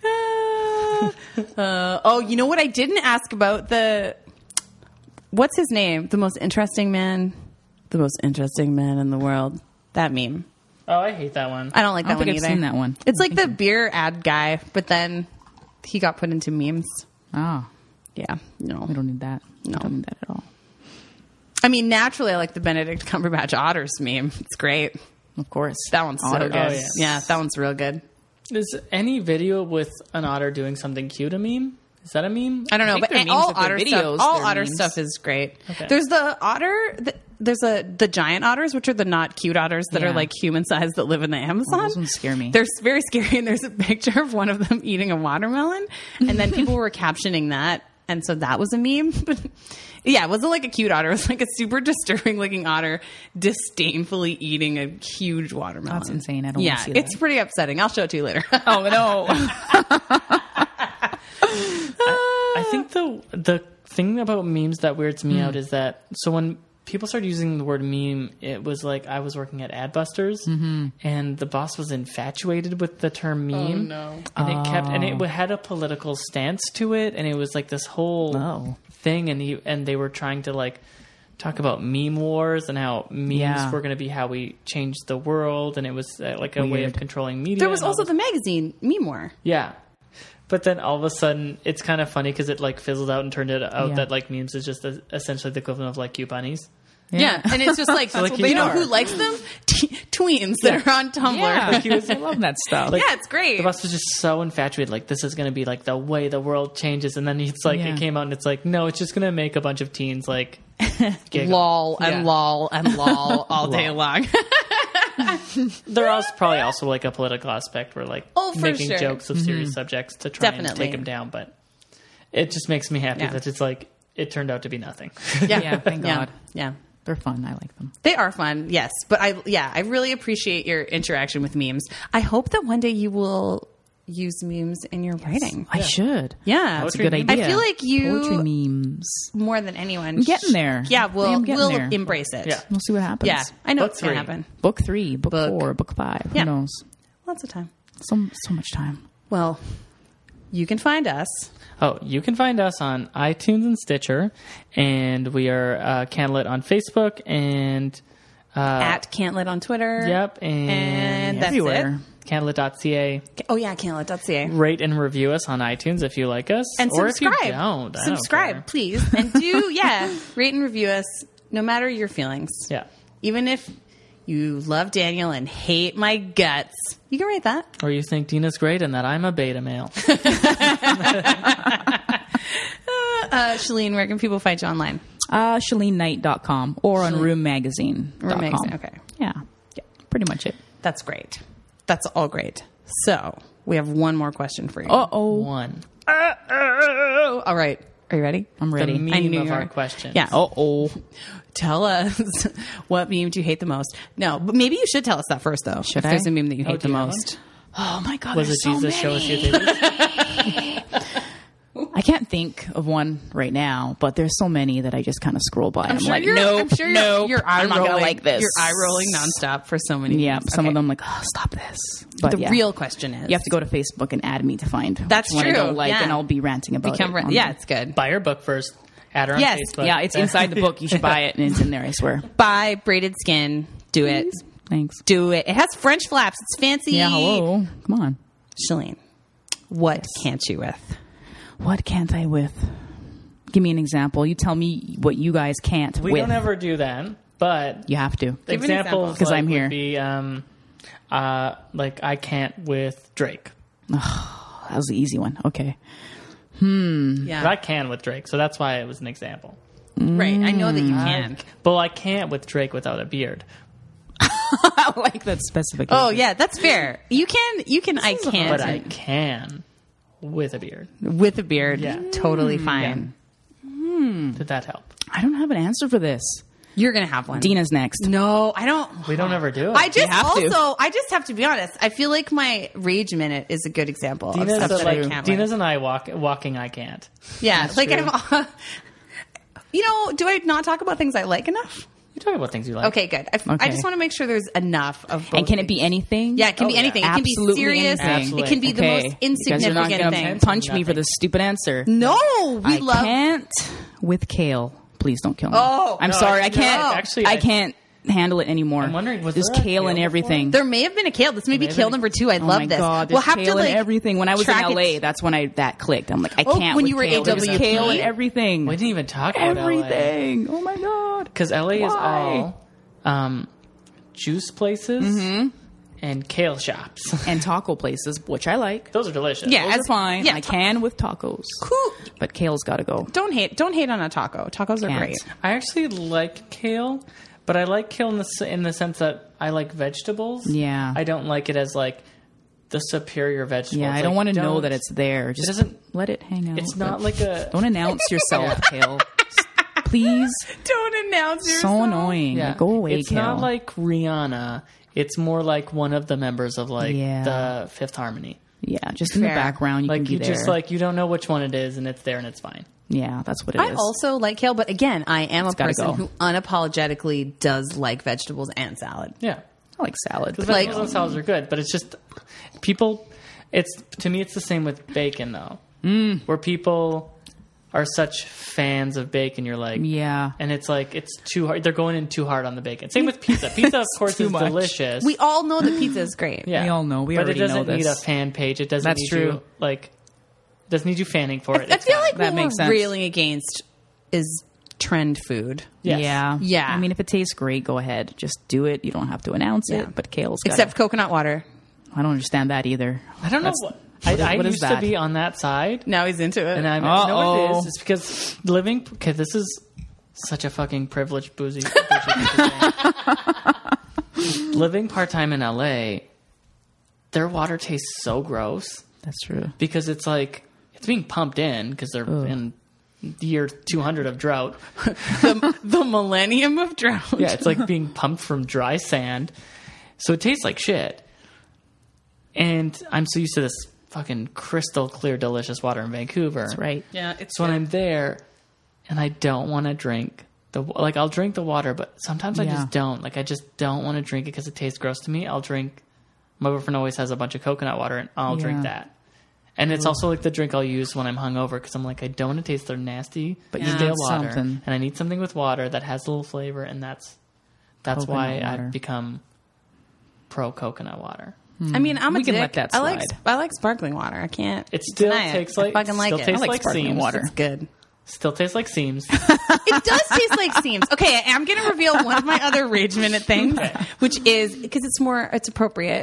Oh, you know what? I didn't ask about what's his name? The most interesting man in the world. That meme. Oh, I hate that one. I don't like I that don't one think I've either. seen that one. It's like the beer ad guy, but then he got put into memes. Oh, Yeah, no. we don't need that. We No. don't need that at all. I mean, naturally, I like the Benedict Cumberbatch otters meme. It's great. Of course. That one's so Otter. good. Oh, yeah. Yeah, that one's real good. Is any video with an otter doing something cute a meme? Is that a meme? I don't know, think but they're memes all with their otter videos, stuff. All they're otter memes. stuff is great. Okay. There's the otter. There's the giant otters, which are the not cute otters that Yeah. are like human sized that live in the Amazon. Those ones scare me. They're very scary, and there's a picture of one of them eating a watermelon, and then people were captioning that, and so that was a meme. But yeah, it wasn't like a cute otter. It was like a super disturbing looking otter disdainfully eating a huge watermelon. That's insane. I don't Yeah, want to see that. it's pretty upsetting. I'll show it to you later. Oh, no. I think the thing about memes that weirds me out is that so when people started using the word meme, it was like I was working at Adbusters, and the boss was infatuated with the term meme. no. And it had a political stance to it, and it was like this whole Oh. thing, and they were trying to like talk about meme wars and how memes Yeah. were going to be how we changed the world, and it was like a way of Weird. controlling media. There was and all also this- the magazine Meme War. yeah. But then all of a sudden, it's kind of funny because it like fizzled out and turned it out Yeah. that like memes is just essentially the equivalent of like cute bunnies. Yeah, and it's just like, like you you know are. who likes them? Tweens that are on Tumblr. Yeah. He was- I love that stuff. Like, Yeah, it's great. The boss was just so infatuated, like this is going to be like the way the world changes, and then it's like Yeah. it came out and it's like no, it's just going to make a bunch of teens like giggle. lol and Yeah. lol and lol all day long. There was probably also like a political aspect where like Oh, for making sure. jokes of serious subjects to try and Definitely. take them down, but it just makes me happy Yeah. that it's like it turned out to be nothing. Yeah, thank God. Yeah. They're fun. I like them. They are fun, yes. But I really appreciate your interaction with memes. I hope that one day you will use memes in your writing. I should. Yeah. That's a Poetry good memes. idea. I feel like you- Poetry memes. More than anyone. I'm getting there. Yeah, I we'll am getting there. embrace it. Yeah. We'll see what happens. Yeah. I know Book it's going to 3. happen. Book 3, book Book. 4, book 5. Yeah. Who knows? Lots of time. So much time. Well, you can find us. Oh, you can find us on iTunes and Stitcher, and we are Candlelit on Facebook and At Cantlet on Twitter. yep, And that's Everywhere. Candlelit.ca. Oh, yeah, Cantlet.ca. Rate and review us on iTunes if you like us, And or subscribe. if you don't. I don't Subscribe, care. please. And rate and review us no matter your feelings. Yeah, Even if you love Daniel and hate my guts, you can rate that. or you think Dina's great and that I'm a beta male. Shalene, where can people find you online? ShaleneKnight.com or on roommagazine.com. Room Magazine, okay. Yeah. Pretty much it. That's great. That's all great. So, We have one more question for you. Uh-oh. One. All right. Are you ready? I'm The ready. I meme knew of you our were. questions. Yeah. Uh-oh. Tell us what meme do you hate the most? No, but maybe you should tell us that first, though. Should if there's I? a meme that you hate do the you have most. Oh, my God. Was it there's so Jesus show us your many. titties? I can't think of one right now, but there's so many that I just kind of scroll by. I'm sure like, you're- no, I'm sure you're eye I'm not rolling. gonna like this. You're eye rolling nonstop for so many. Yeah, memes. some Okay. of them I'm like, oh, stop this. But The yeah. real question is, You have to go to Facebook and add me to find That's which one I true, don't like, yeah. and I'll be ranting about become. it. on Yeah, there. it's good. Buy your book first. Add her on Yes. Facebook. Yeah, it's inside the book. You should buy it, and it's in there, I swear. Buy braided skin. Do it. Thanks. Do it. It has French flaps. It's fancy. Yeah, hello. Come on. Shalene, what can't you with? What can't I with? Give me an example. You tell me what you guys can't We with. don't ever do that, but You have to. the Give an example. examples 'Cause like, I'm here. would be like I can't with Drake. That was the easy one. Okay. Yeah. But I can with Drake, so that's why it was an example. Right. I know that you can. But I can't with Drake without a beard. I like that specification. Oh yeah, that's fair. You can. I can't. But I can with a beard. With a beard. Yeah. Totally fine. Did that help? I don't have an answer for this. You're gonna have one. Dina's next. No, I don't. We don't ever do it. I just have to. I just have to be honest. I feel like my rage minute is a good example of Dina's, stuff that I like, can't. Dina's with. and I walking. I can't. Yeah, That's like true. I'm. You know, do I not talk about things I like enough? You talk about things you like. Okay, good. I Okay. just want to make sure there's enough of both. And can it things. be anything? Yeah, it can Oh, be yeah. anything. It can be Absolutely serious. anything. It can be the most You guys are not insignificant gonna thing. punch me for the stupid answer. No, we I love. can't with kale. Please don't kill me. Oh, I'm no, sorry. I- I can't. no, actually, I I- can't handle it anymore. I'm wondering, was there's there a kale in kale everything. There may have been a kale. This may be may have kale been a- number 2. I Oh love my this. God, We'll there's have kale to like in everything. When I was in track LA, it. that's when that clicked. I'm like, I Oh, can't. when with you were kale. There's AWP? kale in everything. We didn't even talk about LA. Everything. Oh my God. Because LA is Why? all juice places and kale shops. And taco places, which I like. Those are delicious. Yeah. Those as- are fine. yeah, I can with tacos. Cool. But kale's got to go. Don't hate on a taco. Tacos are Can't. great. I actually like kale, but I like kale in the sense that I like vegetables. Yeah. I don't like it as like the superior vegetable. Yeah, It's I don't like, want to know that it's there. Just doesn't- let it hang out. It's not but like a. Don't announce yourself, Kale. Please. Don't announce yourself. So annoying. Yeah, Like, go away, It's Kale. not like Rihanna. It's more like one of the members of like Yeah. the Fifth Harmony. Yeah, just in the Fair. background, you Like can be you there. just like you don't know which one it is, and it's there and it's fine. yeah, that's what it is. I also like kale, but again, I am a gotta person go. who unapologetically does like vegetables and salad. Yeah, I like salad. because Like- vegetables and salads are good, but it's just people. It's to me, it's the same with bacon though, where people are such fans of bacon. You're like, Yeah. and it's like it's too hard. They're going in too hard on the bacon. Same with pizza. Pizza, of course, too is much. delicious. We all know that pizza is great. Yeah. We all know. We but already it doesn't know need this. a fan page. It doesn't That's need true. you like doesn't need you fanning for it. I It's feel fine. like That what makes we're sense. railing against is trend food. Yes. Yeah. Yeah. I mean, if it tastes great, go ahead. Just do it. You don't have to announce Yeah. it. But kale's gotta- Except coconut water. I don't understand that either. I don't know. That's- What, what is- I what is used to that? be on that side. Now he's into it. And I know what it Uh-oh. is. It's because living. Okay, this is such a fucking privileged bougie thing. Living part time in LA, their water tastes so gross That's true. because it's like it's being pumped in because they're in year 200 of drought. the millennium of drought. Yeah, it's like being pumped from dry sand, so it tastes like shit. And I'm so used to this fucking crystal clear, delicious water in Vancouver. That's right. Yeah, it's So when I'm there and I don't want to drink I'll drink the water, but sometimes I Yeah. just don't. Like I just don't want to drink it because it tastes gross to me. I'll drink. My boyfriend always has a bunch of coconut water, and I'll drink Yeah. that. And it's also like the drink I'll use when I'm hungover because I'm like I don't want to taste their nasty But you stale need water, something. and I need something with water that has a little flavor, and that's Coconut why water. I've become pro coconut water. I mean, I'm We a can dick. let that I like slide. I like sparkling water. I can't. It still deny tastes I like fucking like still it. tastes I like like sparkling seams. water. It's good. Still tastes like seams. It does taste like seams. Okay, I am going to reveal one of my other rage minute things, which is because it's appropriate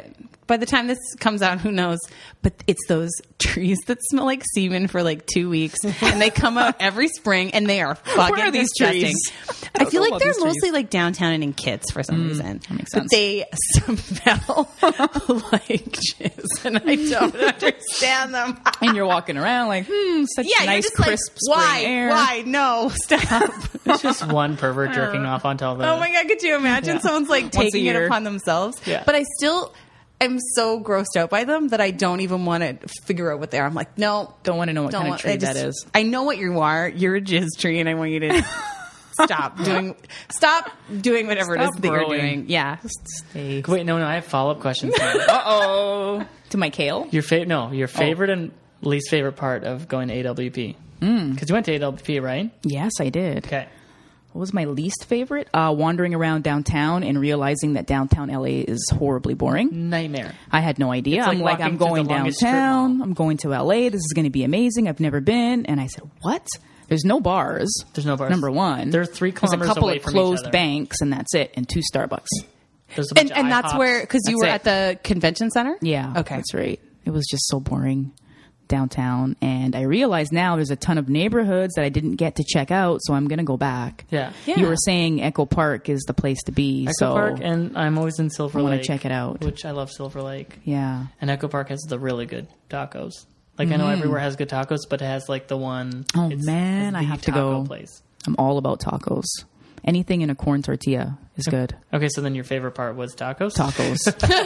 by the time this comes out, who knows? But it's those trees that smell like semen for like 2 weeks, and they come out every spring, and they are fucking Where are these disgusting. trees? I feel know like about they're these trees. mostly like downtown and in Kits for some reason. that makes But sense. they smell like jizz, and I don't understand them. And you're walking around like, such Yeah, you're nice, just crisp like, spring why? air. Why? No, stop. It's just one pervert jerking off onto all the. Oh my God, could you imagine someone's like Once a taking it year. upon themselves? Yeah. But I still am so grossed out by them that I don't even want to figure out what they are. I'm like, no. Don't want to know what kind of tree that is. I know what you are. You're a jizz tree, and I want you to stop doing whatever it is Stop that you're growing. doing. Yeah. Stay. Wait, no, I have follow-up questions. Uh-oh. To my kale? Your favorite and least favorite part of going to AWP. Because you went to AWP, right? Yes, I did. Okay. What was my least favorite? Wandering around downtown and realizing that downtown LA is horribly boring. Nightmare. I had no idea. It's like I'm like, walking I'm through going the longest strip downtown. mall. I'm going to LA. This is going to be amazing. I've never been. And I said, what? There's no bars. There's no bars. Number one. They're 3 There's a kilometers couple away of from each closed other. banks, and that's it, and 2 Starbucks. There's a bunch And of that's IHOPs. where, because you were That's at the convention center? Yeah. Okay. That's right. It was just so boring downtown. And I realize now there's a ton of neighborhoods that I didn't get to check out, so I'm going to go back. Yeah. Yeah. You were saying Echo Park is the place to be. Echo so Park, and I'm always in Silver I Lake. want to check it out. Which I love Silver Lake. Yeah. And Echo Park has the really good tacos. Like, I know everywhere has good tacos, but it has, like, the one... Oh, it's man, the I have to taco go. place. I'm all about tacos. Anything in a corn tortilla is good. Okay, so then your favorite part was tacos? Tacos.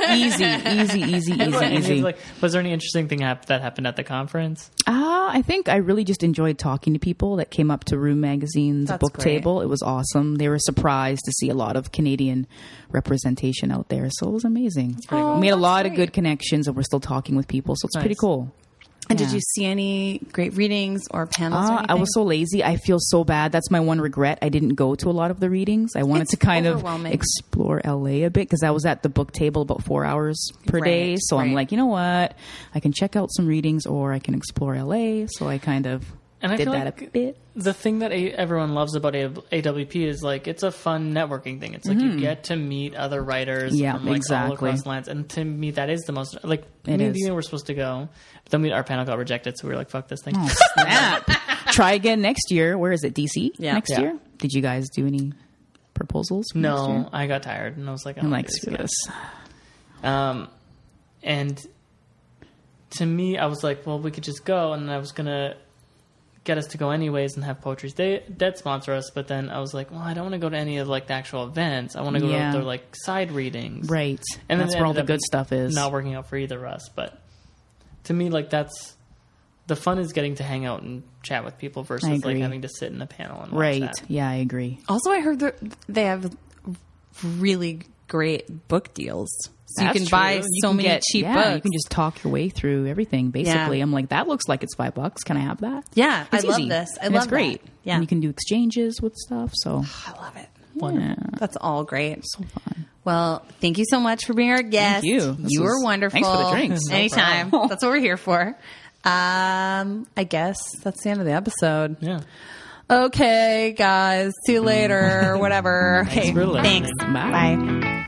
easy. Like, was there any interesting thing that happened at the conference? I think I really just enjoyed talking to people that came up to Room Magazine's That's book great. table. It was awesome. They were surprised to see a lot of Canadian representation out there. So it was amazing. cool. We made a That's lot of great. good connections, and we're still talking with people. So it's Nice. pretty cool. And Yeah. did you see any great readings or panels or anything? I was so lazy. I feel so bad. That's my one regret. I didn't go to a lot of the readings. I wanted It's to kind of overwhelming. explore LA a bit because I was at the book table about 4 hours per day. Right, So I'm right. like, you know what? I can check out some readings or I can explore LA. So I kind of And I did feel that like a bit. the thing that everyone loves about AWP is like it's a fun networking thing. It's like you get to meet other writers Yeah, from like all exactly. across the lands, and to me that is the most like It me and is. Dina were supposed to go, but then our panel got rejected, so we were like, "Fuck this thing." Oh, snap. Try again next year. Where is it? DC? Yeah. Next Yeah. year? Did you guys do any proposals? for next year? No, I got tired, and I was like, I'm "Oh, like, this screw again." this. And to me, I was like, well, we could just go, and I was gonna get us to go anyways and have Poetry's Dead sponsor us. But then I was like, well, I don't want to go to any of like the actual events. I want to go Yeah. to their like side readings, Right. And That's then it where all the ended up good stuff is. Not working out for either of us, but to me, like that's the fun is getting to hang out and chat with people I versus like agree. having to sit in a panel and watch Right. that. Yeah, I agree. Also, I heard that they have really great book deals. So you That's can buy true. You so can many get- cheap yeah, books. You can just talk your way through everything, basically. Yeah. I'm like, that looks like it's $5. Can I have that? Yeah, It's I love easy. this. I And love it's great. that. Yeah. And you can do exchanges with stuff. So I love it. yeah. That's all great. So fun. Well, thank you so much for being our guest. you. This You were was- wonderful. thanks for the drinks. No Anytime. That's what we're here for. I guess that's the end of the episode. Yeah. Okay, guys. See you later. Whatever. Thanks for listening. Thanks. Bye. Bye.